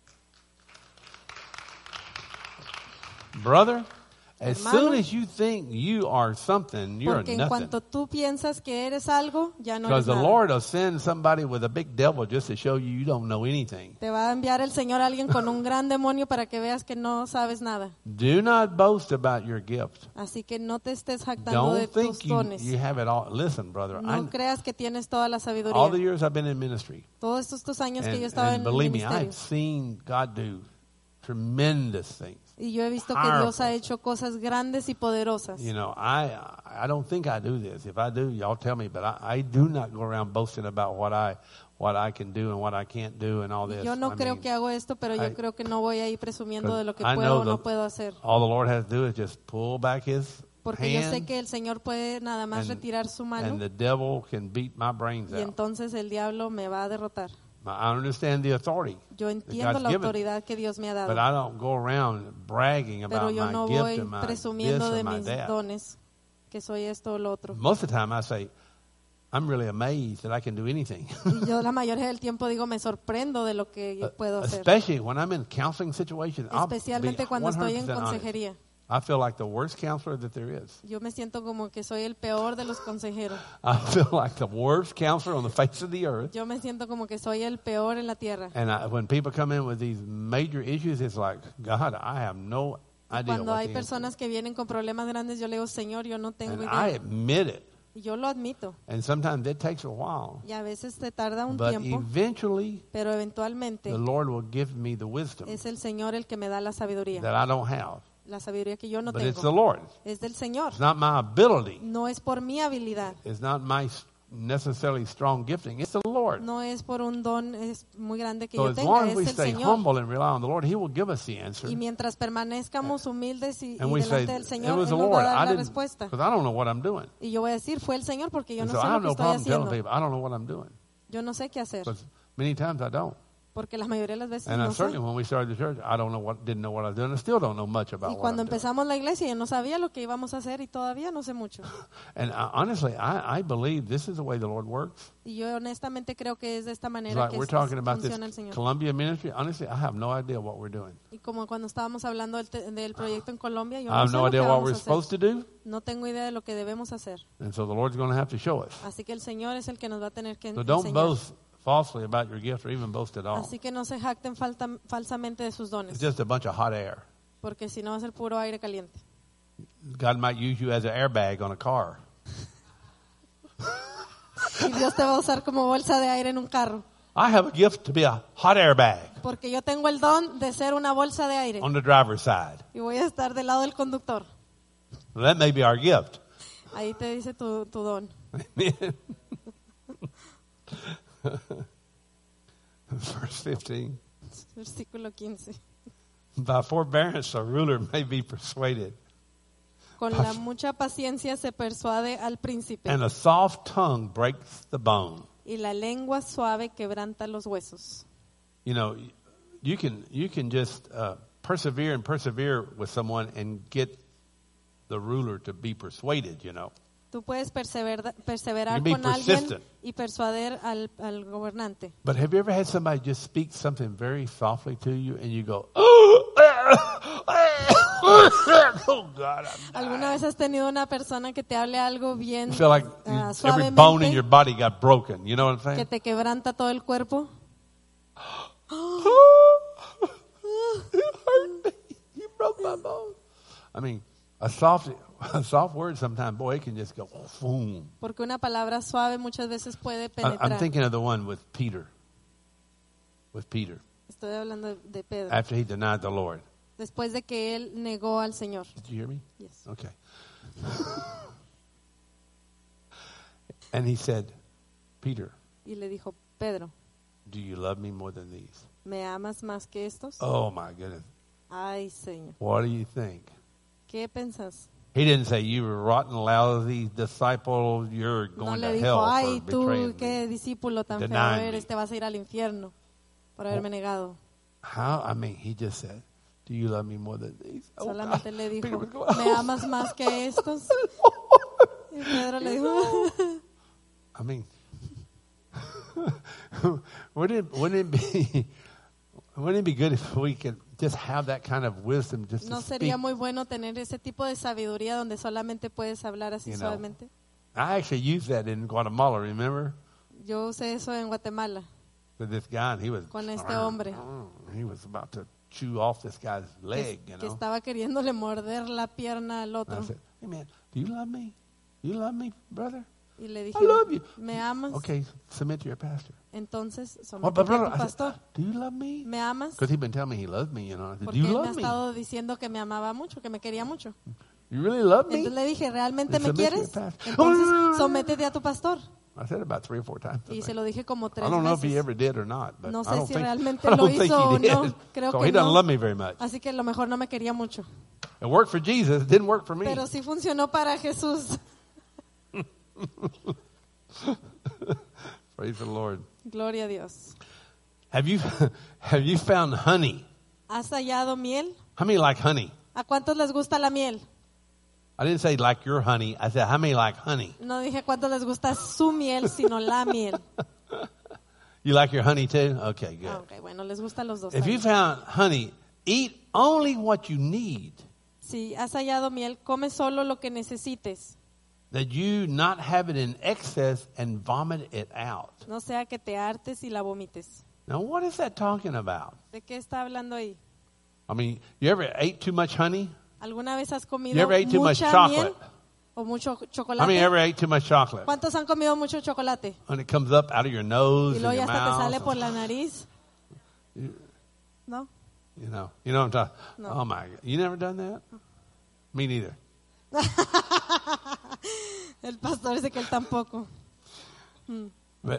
Brother, as Hermano, soon as you think you are something, you're Porque en nothing. cuanto tú piensas que eres algo, ya no eres Because the nada. Lord will send somebody with a big devil just to show you you don't know anything. Te va a enviar el Señor a alguien con un gran demonio para que veas que no sabes nada. Do not boast about your gift. Así que no te estés jactando de Don't tus think you, dones. you have it all. Listen, brother, No I, creas que tienes toda la all the sabiduría. years I've been in ministry, Todos estos, estos años que and, yo estaba and en el believe me, I've ministerio, seen God do tremendous things. Y yo he visto que Dios ha hecho cosas grandes y poderosas. You know, I I don't think I do this. If I do, y'all tell me. But I, I do not go around boasting about what I what I can do and what I can't do and all this. Yo no I creo mean, que hago esto, pero I- yo creo que no voy a ir presumiendo de lo que I puedo know o no the- puedo hacer. all the Lord has to do is just pull back His Porque yo sé hand, que el Señor puede nada más and- retirar su mano and the devil can beat my brains y out. entonces el diablo me va a derrotar. I understand the authority, Yo entiendo God's la given. autoridad que Dios me ha but dado, I don't go around bragging pero about yo my no gift voy and my this presumiendo or de my mis that. dones, que soy esto o lo otro. Most of the time, I say, I'm really amazed that I can do anything. Y yo la mayoría del tiempo digo, me sorprendo de lo que yo puedo hacer, Especially when I'm in counseling situations. I'll be especialmente cuando estoy en one hundred percent honest. consejería. I feel like the worst counselor that there is. Yo me siento como que soy el peor de los consejeros. I feel like the worst counselor on the face of the earth. Yo me siento como que soy el peor en la tierra. And I, when people come in with these major issues, it's like, God, I have no idea Cuando what hay the answer personas is. que vienen con problemas grandes, yo le digo, Señor, yo no tengo And I idea. admit it. Y yo lo admito. And sometimes it takes a while. Y a veces te tarda un But tiempo, eventually, pero eventualmente the Lord will give me the wisdom es el Señor el que me da la sabiduría. that I don't have. La sabiduría que yo no But it's the tengo. Lord. Es del Señor. It's not my ability. No es por mi habilidad. It's not my s- necessarily strong gifting. It's the Lord. No es por un don es muy grande que So yo as tenga. long as we Es el stay Señor. humble and rely on the Lord, He will give us the answer. Y mientras permanezcamos humildes y, y And we say, delante del it Señor, was Él the nos Lord. va a dar I la didn't, respuesta. because I don't know what I'm doing. Y yo voy a decir, fue el Señor porque yo And no so sé I lo have que no estoy problem telling haciendo. people, I don't know what I'm doing. Yo no sé qué hacer. Because many times I don't. Porque la mayoría de las veces And I no sé. certainly, when we started the church, I don't know what, didn't know what I was doing. I still don't know much about Y what cuando I'm doing. empezamos la iglesia yo no sabía lo que íbamos a hacer y todavía no sé mucho. And I, honestly, I, I believe this is the way the Lord works. Y yo honestamente creo que es de esta It's manera like que we're es- talking about this funciona el Señor. Columbia ministry. Honestly, I have no idea what we're doing. Y como cuando estábamos hablando del, te- del proyecto en Colombia, yo I no have sé no lo que idea what vamos we're a hacer. supposed to do. No tengo idea de lo que debemos hacer. And so the Lord's going to have to show us. Así que el Señor es el que nos va a tener que So don't enseñar. boast falsely about your gift or even boast at all. Así que no se jacten falta- falsamente de sus It's dones, just a bunch of hot air. porque si no va a ser puro aire caliente. God might use you as an airbag on a car. Y Dios te va a usar como bolsa de aire en un carro, I have a gift to be a hot airbag porque yo tengo el don de ser una bolsa de aire on the driver's side. y voy a estar del lado del conductor. Well, that may be our gift. Ahí te dice tu, tu don. Verse fifteen. Versículo quince. By forbearance, a ruler may be persuaded, Con la mucha paciencia se persuade al príncipe, and a soft tongue breaks the bone. y la lengua suave quebranta los huesos. You know, you can you can just uh, persevere and persevere with someone and get the ruler to be persuaded. You know, Tú puedes perseverar, perseverar You be con alguien persistent. y persuader al, al gobernante. but have you ever had somebody just speak something very softly to you, and you go, "Oh, oh God!" I'm ¿Alguna vez has tenido una persona que te hable algo bien You feel like you- ah, every bone in suavemente, your body got broken. You know what I'm que saying? te quebranta todo el cuerpo? You hurt me. You broke my bone. I mean, a soft, a soft word sometimes, boy, it can just go boom. Porque una palabra suave muchas veces puede I- penetrar. I'm thinking of the one with Peter. With Peter, Estoy hablando de, de Pedro. after he denied the Lord. Después de que él negó al Señor. Did you hear me? Yes. Okay. And he said, Peter, Y le dijo, Pedro, do you love me more than these? ¿me amas más que estos? Oh my goodness. Ay, Señor. What do you think? ¿Qué pensás? He didn't say, you rotten, lousy disciple, you're No going le to dijo, hell ay, for tú, betraying qué me. discípulo tan feo Denying me. eres, te vas a ir al infierno por haberme negado. How? I mean, he just said, do you love me more than these? Oh, Solamente God. le Peter dijo, was going, ¿me amas más que estos? Y Pedro le dijo, I mean, wouldn't it, wouldn't it be wouldn't it be good if we could just have that kind of wisdom just ¿no to speak? sería muy bueno tener ese tipo de sabiduría donde solamente puedes hablar así You know. suavemente? I actually used that in Guatemala, remember? Yo usé eso en Guatemala. With this guy, and he was Con este hombre. he was about to chew off this guy's que, leg, you que know. estaba queriéndole morder la pierna al And otro. I said, hey man, do you love me? Do you love me, brother? Y le dije, I love you. ¿me amas? Okay, submit to your pastor. Entonces, Oh, but sométete a brother, tu I pastor. said, do you love me? ¿Me amas? Because he's been telling me he loves me, you know. I said, do Porque you él me ha love me? estado diciendo que me amaba mucho, que me quería mucho. You really love me? Entonces le dije, ¿realmente Then me submit to your quieres? pastor. Entonces, sométete a tu pastor. I said it about three or four times. I Y se think. lo dije como tres I don't know if he veces. ever did or not, but No I sé don't si think, realmente I don't lo think hizo o he did. no. Creo So que he doesn't no. love me very much. Así que a lo mejor no me quería mucho. It worked for Jesus. It didn't work for me. Pero sí funcionó para Jesús. Praise the Lord. Gloria a Dios. Have you have you found honey? ¿Has hallado miel? How many like honey? ¿A cuántos les gusta la miel? I didn't say like your honey. I said how many like honey? No dije cuántos les gusta su miel, sino la miel. You like your honey too? Okay, good. Ah, ok, bueno, les gusta los dos. If you found honey, eat only what you need, Si has hallado miel, come solo lo que necesites. that you not have it in excess and vomit it out. No sea que te hartes y la vomites. Now, what is that talking about? ¿De qué está hablando ahí? I mean, you ever ate too much honey? ¿Alguna vez has comido You ever ate too much mucha chocolate? miel o mucho How chocolate? many ever ate too much chocolate? ¿Cuántos han comido mucho chocolate? When it comes up out of your nose Y and luego your ya hasta te sale mouth. por la nariz. ¿No? You know, you know what I'm talking. No. Oh my God, you never done that? Me neither. El pastor dice que él tampoco. But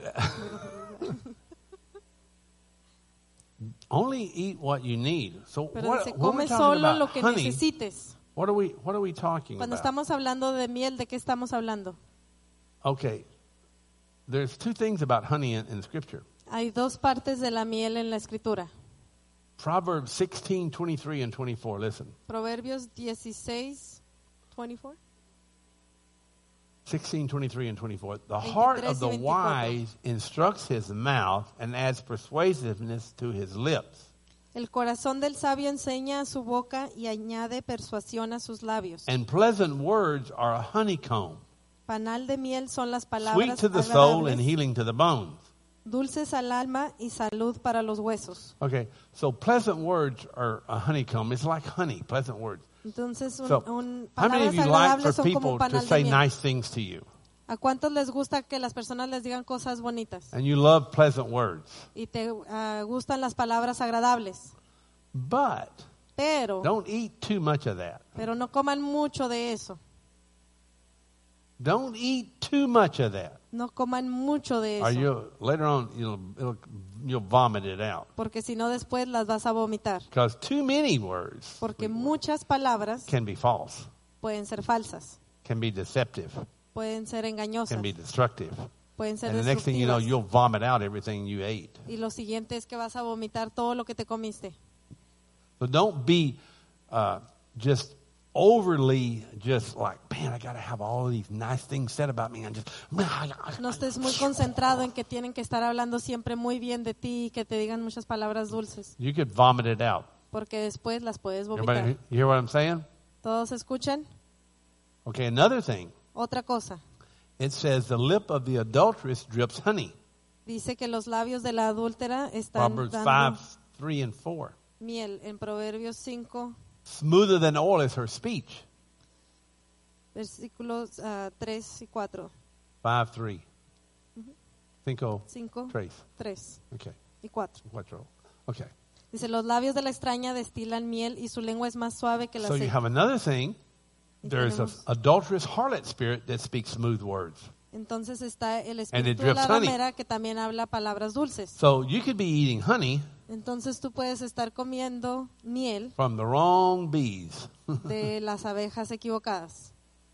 only eat what you need. So Pero what, dice, what come we're talking solo about lo que honey, necesites. what are we what are we talking Cuando about? estamos hablando de miel, ¿de qué estamos hablando? Okay, there's two things about honey in, in Scripture. Hay dos partes de la miel en la escritura. Proverbs sixteen twenty-three and twenty-four. Listen, Proverbios dieciséis, veinticuatro. sixteen twenty-three and twenty-four. The heart of the wise instructs his mouth and adds persuasiveness to his lips. El corazón del sabio enseña a su boca y añade persuasión a sus labios. And pleasant words are a honeycomb, Panal de miel son las sweet palabras to the soul and agradables, healing to the bones. dulces al alma y salud para los huesos. Okay, so pleasant words are a honeycomb. It's like honey, pleasant words. Entonces, un, So, un, how many palabras of you like agradables for son como people un to panal de say miel. nice things to you? ¿A cuántos les gusta que las personas les digan cosas bonitas? And you love pleasant words. Y te uh, gustan las palabras agradables. But Pero, don't eat too much of that. pero no coman mucho de eso. Don't eat too much of that. No coman mucho de Or eso. you'll, later on, you'll, it'll, you'll vomit it out. Porque si no, después las vas a vomitar. Because too many words Porque muchas palabras can be false, pueden ser falsas, can be deceptive, pueden ser engañosas, can be destructive. pueden ser And the next thing you know, destructivas. you'll vomit out everything you ate. Y lo siguiente es que vas a vomitar todo lo que te comiste. So don't be uh, just overly just like, man, I got to have all of these nice things said about me. And just, No estés muy concentrado en que tienen que estar hablando siempre muy bien de ti y que te digan muchas palabras dulces, you could vomit it out. porque después las puedes vomitar. Everybody, you hear what I'm saying? ¿Todos escuchan? Okay, another thing. Otra cosa. It says the lip of the adulteress drips honey. Dice que los labios de la adúltera están Proverbs dando five, three, and four. miel. En Proverbios cinco, Smoother than oil is her speech. versículos uh, tres y cuatro. five, three. Cinco, cinco, tres. tres Okay, y cuatro. cuatro. Okay. Dice, los labios de la extraña destilan miel y su lengua es más suave que la So you aceite. have another thing. Y There's an tenemos- adulterous harlot spirit that speaks smooth words. Entonces está el it espíritu de la drips honey. ramera que también habla palabras dulces. So you could be eating honey Entonces tú puedes estar comiendo miel from the wrong bees. de las abejas equivocadas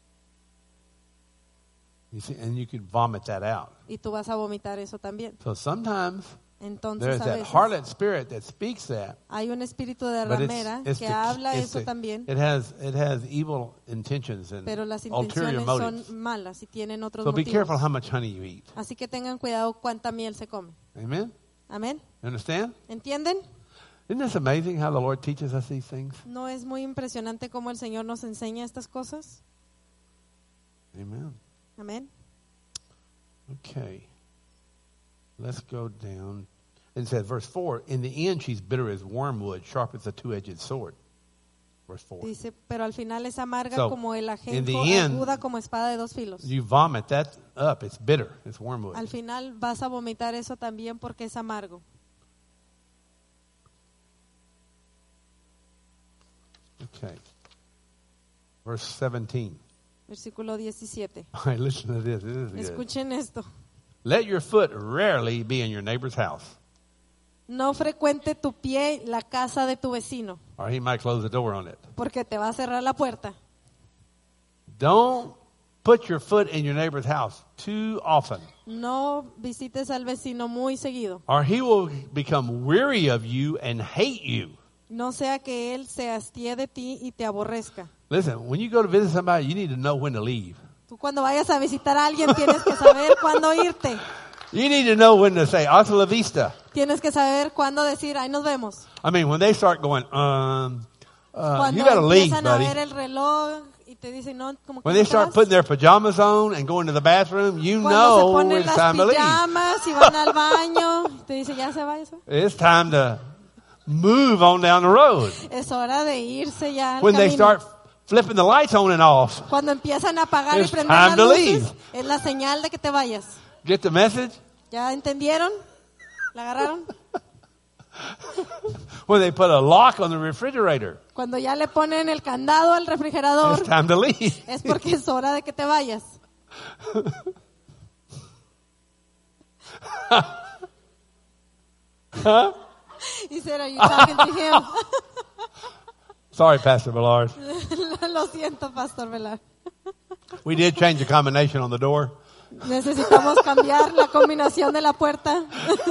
You see, and you could vomit that out. y tú vas a vomitar eso también. So sometimes Entonces there's a that veces harlot spirit that speaks that, hay un espíritu de but it's, ramera it's que the- habla it's eso the- también, it has it has evil intentions and pero las ulterior intenciones motives. son malas y tienen otros So be motivos. careful how much honey you eat. Así que tengan cuidado cuánta miel se come. Amen. Amén. You understand? ¿Entienden? Isn't this amazing how the Lord teaches us these things? ¿No es muy impresionante cómo el Señor nos enseña estas cosas? Amen. Amén. Okay. Let's go down. And it says, verse four, in the end she's bitter as wormwood, sharp as a two-edged sword. verse four. Dice, pero al final es amarga So, como el in ajenjo, the end, aguda como espada de dos filos. You vomit that up. It's bitter. It's wormwood. Al final vas a vomitar eso también porque es amargo. Okay. Verse seventeen. Versículo diecisiete. All right, listen to this. This is good. Escuchen esto. Let your foot rarely be in your neighbor's house, No frecuente tu pie la casa de tu vecino, or he might close the door on it. porque te va a cerrar la puerta. Don't put your foot in your neighbor's house too often, No visites al vecino muy seguido. or he will become weary of you and hate you. No sea que él se hastíe de ti y te aborrezca. Listen, when you go to visit somebody, you need to know when to leave. Tú cuando vayas a visitar a alguien tienes que saber cuándo irte. You need to know when to say, hasta la vista. Tienes que saber cuándo decir, ahí nos vemos. I mean, when they start going, um, uh, Cuando you got to leave, empiezan a buddy. ver el reloj y te dicen, no, como que When no they te start vas. putting their pajamas on and going to the bathroom, you Cuando se know ponen it's las time to leave. pijamas y van al baño, y te dice, ya se va, ya se va. It's time to move on down the road. Es hora de irse ya al When they camino. start flipping the lights on and off, Cuando empiezan a apagar It's y prender time las to luces, leave. es la señal de que te vayas. get the message? ¿Ya entendieron? ¿La agarraron? When they put a lock on the refrigerator, Cuando ya le ponen el candado al refrigerador, it's time to leave. es porque es hora de que te vayas. Huh? He said, are you talking to him? Sorry, Pastor Ballard. Lo siento, Pastor Velar. We did change the combination on the door. Necesitamos cambiar la combinación de la puerta.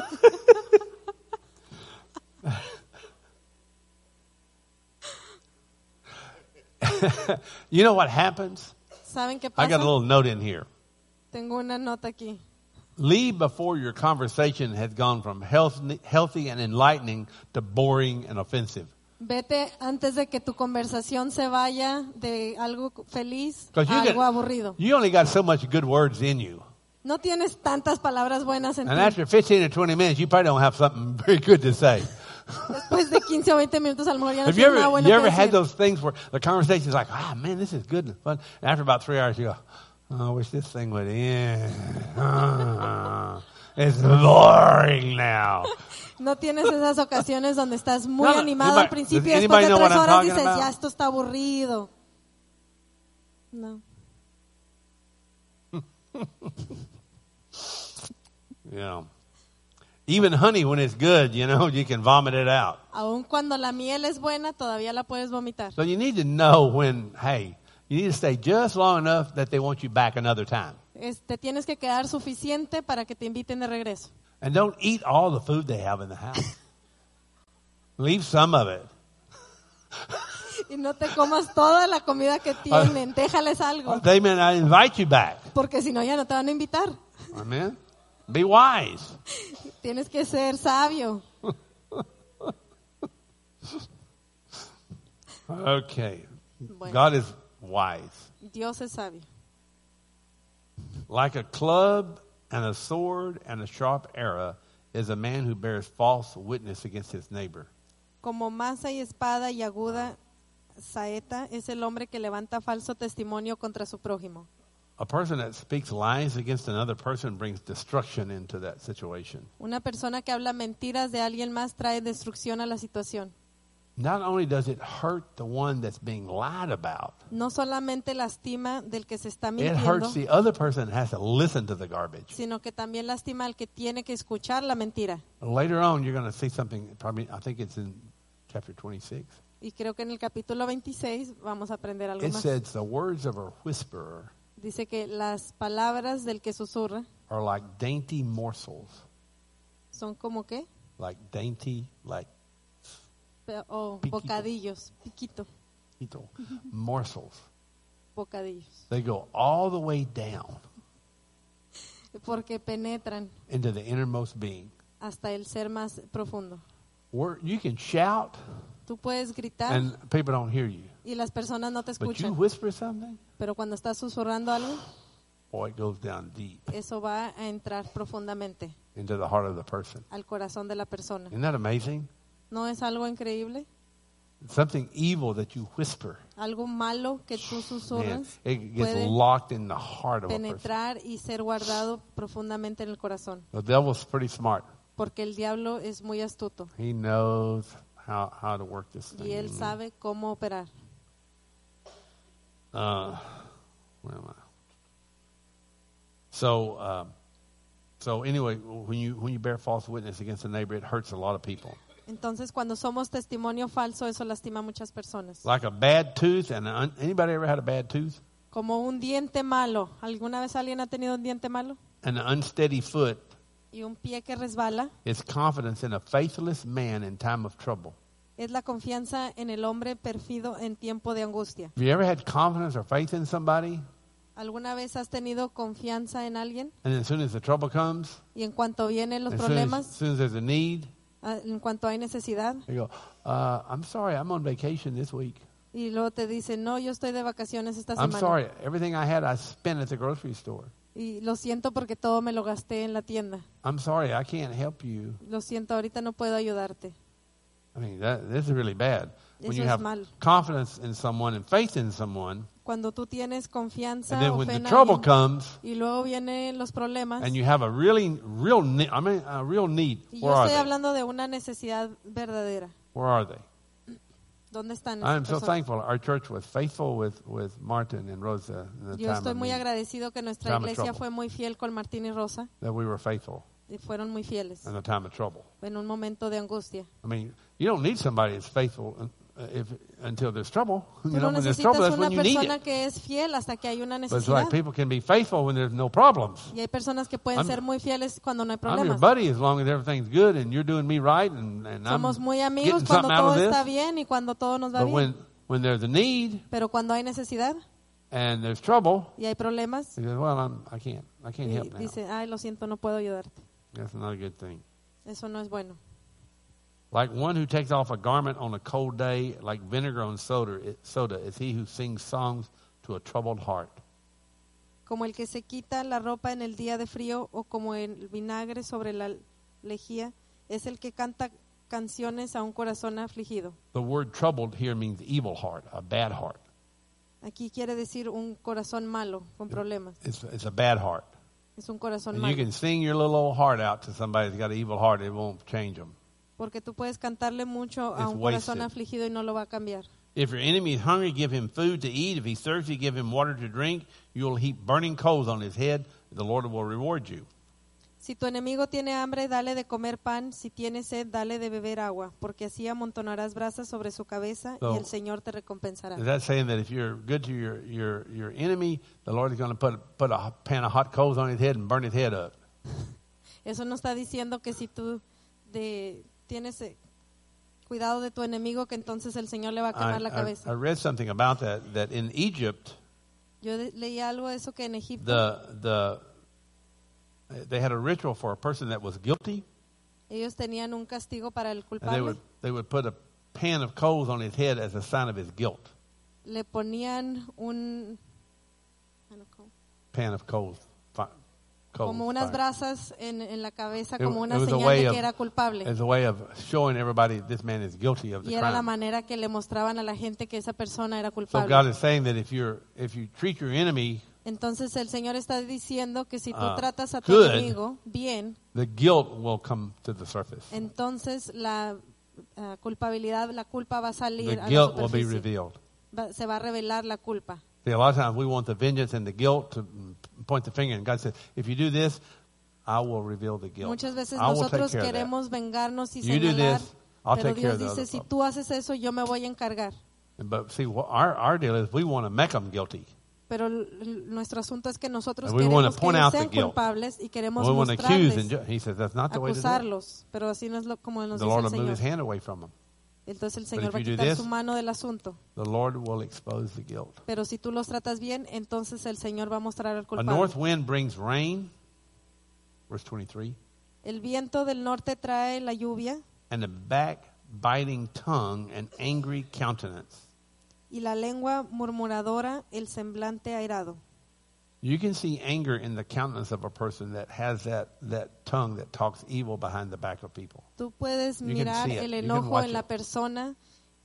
You know what happens? ¿Saben qué I got a pasa? little note in here. Tengo una nota aquí. Leave before your conversation has gone from healthy, healthy and enlightening to boring and offensive. Vete antes de que tu conversación se vaya de algo feliz a 'Cause you, algo get- aburrido. you only got so much good words in you. No tienes tantas palabras buenas en And ti. after fifteen or twenty minutes, you probably don't have something very good to say. Después de quince o veinte minutos a lo mejor ya no Have you tienes nada ever, bueno you que ever had decir. those things where the conversation is like, ah, man, this is good and fun. And after about three hours, you go, oh, I wish this thing would end. Ah, it's boring now. No tienes esas ocasiones donde estás muy No, no, animado anybody- al principio does y después anybody de know tres what I'm horas talking dices, about? ya esto está aburrido. No. You know, even honey, when it's good, you know, you can vomit it out. Aun cuando la miel es buena, todavía la puedes vomitar. So you need to know when, hey, you need to stay just long enough that they want you back another time. Es- te tienes que quedar suficiente para que te inviten de regreso. And don't eat all the food they have in the house. Leave some of it. Y no te comas toda la comida que tienen, déjales algo, They may not invite you back. porque si no ya no te van a invitar. Amen. Be wise. Tienes que ser sabio. Okay. Bueno, God is wise. Dios es sabio. Like a club and a sword and a sharp arrow is a man who bears false witness against his neighbor. Como masa y espada y aguda saeta es el hombre que levanta falso testimonio contra su prójimo. A person that speaks lies against another person brings destruction into that situation. Una persona que habla mentiras de alguien más trae destrucción a la situación. Not only does it hurt the one that's being lied about, No solamente lastima del que se está it mintiendo, hurts the other person that has to listen to the garbage. sino que también lastima al que tiene que escuchar la mentira. Later on, you're going to see something, probably, I think it's in chapter twenty-six. Y creo que en el capítulo veintiséis vamos a aprender algo It más. says the words of a whisperer Dice que las palabras del que susurra are like dainty morsels. son como qué? Like dainty, like Pe- O Piquito. bocadillos, piquito, little morsels. bocadillos. They go all the way down Porque penetran into the innermost being. hasta el ser más profundo. Where you can shout Tú puedes gritar and people don't hear you. y las personas no te But you escuchan. whisper something, Pero cuando estás susurrando algo, boy, it goes down deep eso va a entrar profundamente into the heart of the person. al corazón de la persona. Isn't that amazing? ¿No es algo increíble? Something evil that you whisper. Algo malo que tú Man, susurras it gets puede locked in the heart of a person. penetrar y ser guardado profundamente en el corazón. The devil's pretty smart. Porque el diablo es muy astuto He knows how, how to work this thing. y él sabe cómo operar. Uh, where am I? So, uh, so anyway, when you when you bear false witness against a neighbor, it hurts a lot of people. Entonces, cuando somos testimonio falso, eso lastima a muchas personas. Like a bad tooth, and un, anybody ever had a bad tooth? Como un diente malo. ¿Alguna vez alguien ha tenido un diente malo? And an unsteady foot Y un pie que resbala. is confidence in a faithless man in time of trouble. Es la confianza en el hombre pérfido en tiempo de angustia. Have you ever had confidence or faith in somebody, ¿Alguna vez has tenido confianza en alguien? and as soon as the trouble comes, Y en cuanto vienen los as soon as, as problemas, soon as there's a need, ah, en cuanto hay necesidad, you go, uh, I'm sorry, I'm on vacation this week. y luego te dicen, no, yo estoy de vacaciones esta I'm semana. sorry, everything I had I spent at the grocery store. Y lo siento porque todo me lo gasté en la tienda. I'm sorry, I can't help you. Lo siento, ahorita no puedo ayudarte. I mean, that, this is really bad. When Eso you es have mal. confidence in someone and faith in someone, Cuando tú tienes confianza and then o when fe the en trouble alguien, comes, y luego vienen los problemas, and you have a really, real, ne- I mean, a real need, y yo where are estoy they? hablando de una necesidad verdadera. Where are they? ¿Dónde están I am esas so personas? thankful. Our church was faithful with, with Martin and Rosa in the Yo time estoy of muy need, agradecido que nuestra time of iglesia trouble. fue muy fiel con Martín y Rosa, that we were faithful y fueron muy fieles in the time of trouble. en un momento de angustia. I mean, you don't need somebody that's faithful uh, if, until there's trouble. Tú You know, no when there's trouble, necesitas that's una when you need persona it. que es fiel hasta que hay una But it's necesidad. like people can be faithful when there's no problems. Y hay personas que pueden I'm- ser muy fieles cuando no hay I'm your problemas. buddy as long as everything's good and you're doing me right and, and I'm Somos muy amigos getting cuando something out todo of está this. bien y cuando todo nos va But when, bien. when there's a need Pero cuando hay necesidad and there's trouble, y hay problemas, he says, well, I'm, I can't. I can't y help now. dice, ay, lo siento, no puedo ayudarte. That's not a good thing. Eso no es bueno. Like one who takes off a garment on a cold day, like vinegar on soda, it, soda is he who sings songs to a troubled heart. Como el que se quita la ropa en el día de frío o como el vinagre sobre la lejía, es el que canta canciones a un corazón afligido. The word troubled here means evil heart, a bad heart. Aquí quiere decir un corazón malo, con problemas. It's, it's a bad heart. Es un corazón And you malo. can sing your little old heart out to somebody that's got an evil heart. It won't change them. Porque tú puedes cantarle mucho a It's un corazón wasted. afligido y no lo va a cambiar. If your enemy is hungry, give him food to eat. If he's thirsty, give him water to drink. You'll heap burning coals on his head. The Lord will reward you. Si tu enemigo tiene hambre, dale de comer pan. Si tiene sed, dale de beber agua. Porque así amontonarás brasas sobre su cabeza So- y el Señor te recompensará. Is that saying that if you're good to your, your, your enemy, the Lord is going to put, put a pan of hot coals on his head and burn his head up? Eso no está diciendo que si tú de, tienes eh, cuidado de tu enemigo, que entonces el Señor le va a I, quemar la I, cabeza. I read something about that, that in Egypt, Yo de- leí algo de eso que en Egipto the, the, they had a ritual for a person that was guilty, ellos tenían un castigo para el and they culpable. would, they would put a pan of coals on his head as a sign of his guilt. Le ponían un I don't know, Pan of coals. Fi- coals como unas fire. brasas en, en la cabeza, It- como it una was a señal way de of- que era culpable. As a way of showing everybody this man is guilty of the Y era la crime. manera que le mostraban a la gente que esa persona era So culpable. God is saying that if you're if you treat your enemy, Entonces el Señor está diciendo que si tú Ah, tratas a tu good. enemigo bien, the guilt will come to the surface. entonces la ah, culpabilidad, la culpa va a The salir a la guilt will be superficie. revealed. Va- se va a revelar la culpa. See, a lot of times we want the vengeance and the guilt to mm, point the finger, and God says, if you do this, I will reveal the guilt. Muchas veces I will take nosotros care of that. queremos vengarnos y You do señalar, this, I'll pero take care Dios of the dice, other si problem. tú haces eso, yo me voy a encargar. But see, what our our deal is we want to make them guilty. Pero l- l- nuestro asunto es que nosotros And we wanna queremos que point ellos out the sean guilt. culpables y queremos We want to accuse, and mostrarles, ju- He says that's not the way to do it. acusarlos, pero así no es lo, como nos The dice Lord el will move Señor. His hand away from them. Entonces el if Señor va a you do quitar this- su mano del asunto. The Lord will expose the guilt. Pero si tú los tratas bien, entonces el Señor va a mostrar al A culpable. north wind brings rain, verse twenty-three, El viento del norte trae la lluvia and a backbiting tongue and angry countenance. y la lengua murmuradora, el semblante airado. You can see anger in the countenance of a person that has that, that tongue that talks evil behind the back of people. Tú puedes You can mirar see it. el You can enojo watch en la it. persona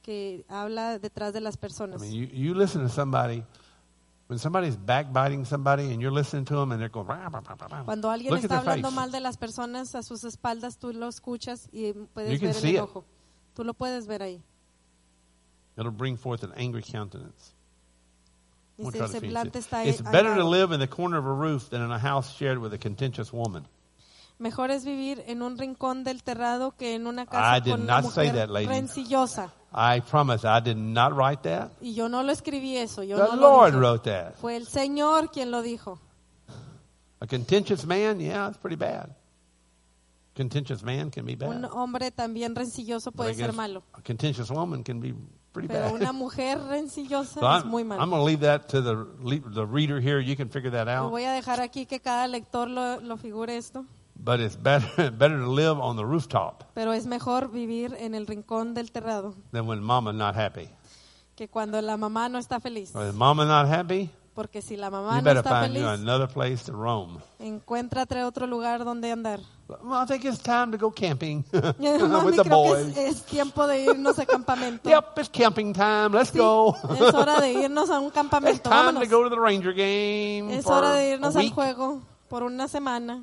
que habla detrás de las I personas. mean, you, you listen to somebody, when somebody's backbiting somebody and you're listening to them and they're going, rah, rah, rah, rah, rah. Cuando alguien Look at está their hablando face. mal de las personas a sus espaldas, tú lo escuchas y puedes You can ver el see it. enojo. Tú lo puedes ver ahí. It'll bring forth an angry countenance. Y We'll si try el to finish semblante it. está It's better to airado. live in the corner of a roof than in a house shared with a contentious woman. Mejor es vivir en un rincón del terrado que en una I casa did con una not say mujer that, lady. rencillosa. I promise I did not write that. Y yo no lo escribí eso, yo The no lo Lord dije. wrote that. Fue el Señor quien lo dijo. A contentious man, yeah, it's pretty bad. Contentious man can be Un bad. hombre también rencilloso But I puede ser guess malo, a contentious woman can be pretty pero bad. una mujer rencillosa So es I'm, muy I'm malo. going to leave that to the le- the reader here. You can figure that Me out. voy a dejar aquí que cada lector lo, lo figure esto, But it's better better to live on the rooftop pero es mejor vivir en el rincón del terrado than when mama's not happy. que cuando la mamá no está feliz. When mama's not happy, Porque si la you mamá no better está find you feliz, another place to roam. encuéntrate otro lugar donde andar. Well, I think it's time to go camping Mami, with the creo que boys. es, es tiempo de irnos a campamento. Yep, it's camping time. Let's Sí, go. es hora de irnos a un It's campamento. time to Vámonos. go to the Ranger game Es for hora de a irnos al week. juego por una semana.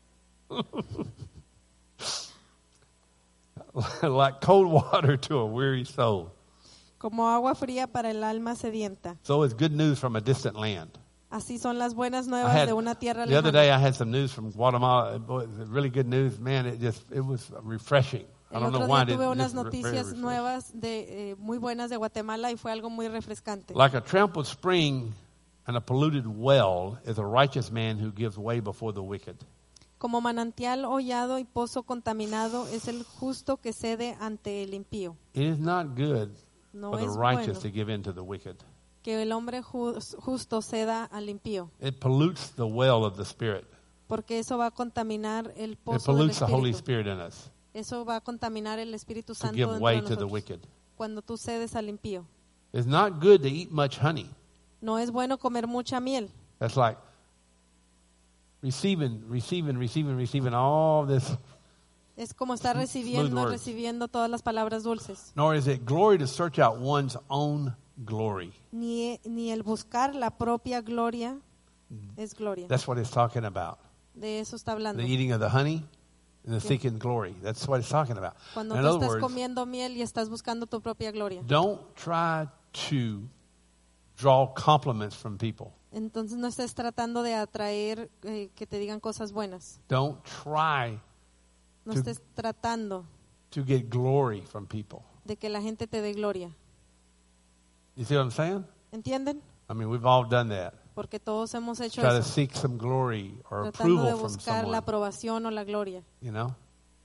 Like cold water to a weary soul. Como agua fría para el alma sedienta. So it's good news from a distant land. Así son las buenas I nuevas had, de una tierra the other lejana. day I had some news from Guatemala. Boy, it was really good news. Man, it just it was refreshing. I El don't know otro why día it tuve is unas just re- very noticias refreshing. nuevas de eh, muy buenas de Guatemala y fue algo muy refrescante. Like a trampled spring and a polluted well is a righteous man who gives way before the wicked. Como manantial hollado y pozo contaminado es el justo que cede ante el impío. It is not good No for the es righteous bueno to give in to the wicked. que el hombre jus- justo ceda al impío, It pollutes the well of the Spirit. porque eso va a contaminar el It pozo del pollutes the Holy Espíritu. Spirit in us Eso va a contaminar el Espíritu to Santo give dentro way de to the nosotros. wicked. Cuando tú cedes al impío. It's not good to eat much honey. No es bueno comer mucha miel. That's like receiving, receiving, receiving, receiving all this. Es como estar Smooth recibiendo, words. recibiendo todas las palabras dulces. Nor is it glory to search out one's own glory. Ni, ni el buscar la propia gloria es gloria. That's what it's talking about. De eso está hablando. The eating of the honey and the seeking glory. That's what it's talking about. Cuando In tú other estás words, comiendo miel y estás buscando tu propia gloria. don't try to draw compliments from people. Entonces no estés tratando de atraer eh, que te digan cosas buenas. Don't try No To- estés tratando to get glory from people. de que la gente te dé gloria. You see what I'm saying? ¿Entienden? I mean, we've all done that. Porque todos hemos hecho Try to eso. seek some glory or Tratando de approval from buscar la someone. aprobación o la gloria. You know?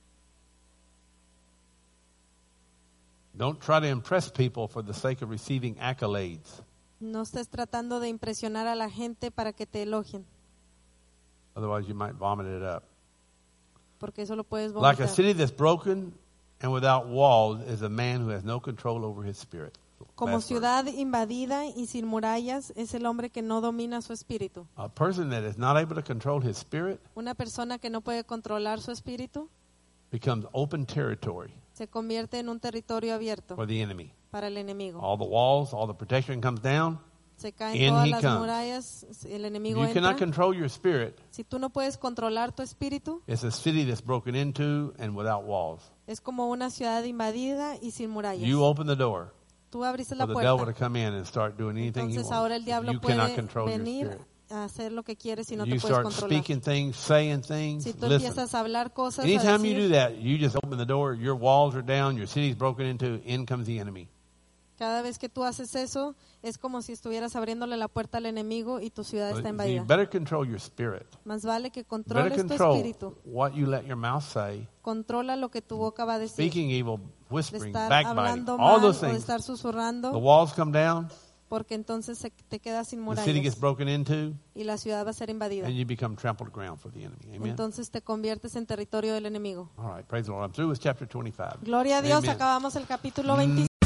Don't try to impress people for the sake of receiving accolades. No estés tratando de impresionar a la gente para que te elogien. Otherwise, you might vomit it up. Porque eso lo puedes Like a vomitar. city that's broken and without walls is a man who has no control over his spirit. Como Last verse. ciudad invadida y sin murallas es el hombre que no domina su espíritu. A person that is not able to control his spirit Una persona que no puede controlar su espíritu becomes open territory se convierte en un territorio abierto for the enemy. para el enemigo. All the walls, all the protection comes down. Se caen In todas he las comes. murallas, el If enemigo you cannot entra. control your spirit, Si tú no puedes controlar tu espíritu, it's a city that's broken into and without walls. es como una ciudad invadida y sin murallas. You open the door Tú abriste for la the devil to puerta. come in and start doing anything he Entonces wants. ahora el If diablo you cannot puede control your venir spirit. a hacer lo que quiere si no You te puedes start controlar. speaking things, saying things. Si tú Listen, empiezas a hablar cosas, a anytime you do decir, that, you just open the door, your walls are down, your city's broken into, in comes the enemy. cada vez que tú haces eso, es como si estuvieras abriéndole la puerta al enemigo y tu ciudad So está you invadida. better control your spirit. Más vale que Better controles tu control espíritu. what you let your mouth say, Controla lo que tu boca va a decir. speaking evil, De whispering, estar backbiting, hablando all mal those o de things. estar The susurrando, walls come down, porque entonces se- te quedas sin the city gets murallas broken into, y la ciudad va a ser invadida. and you become trampled ground for the enemy. Amen? Entonces te conviertes en territorio del enemigo. All right, praise the Lord. I'm through with chapter twenty-five. Gloria a Dios, Amen. acabamos el capítulo veinticinco.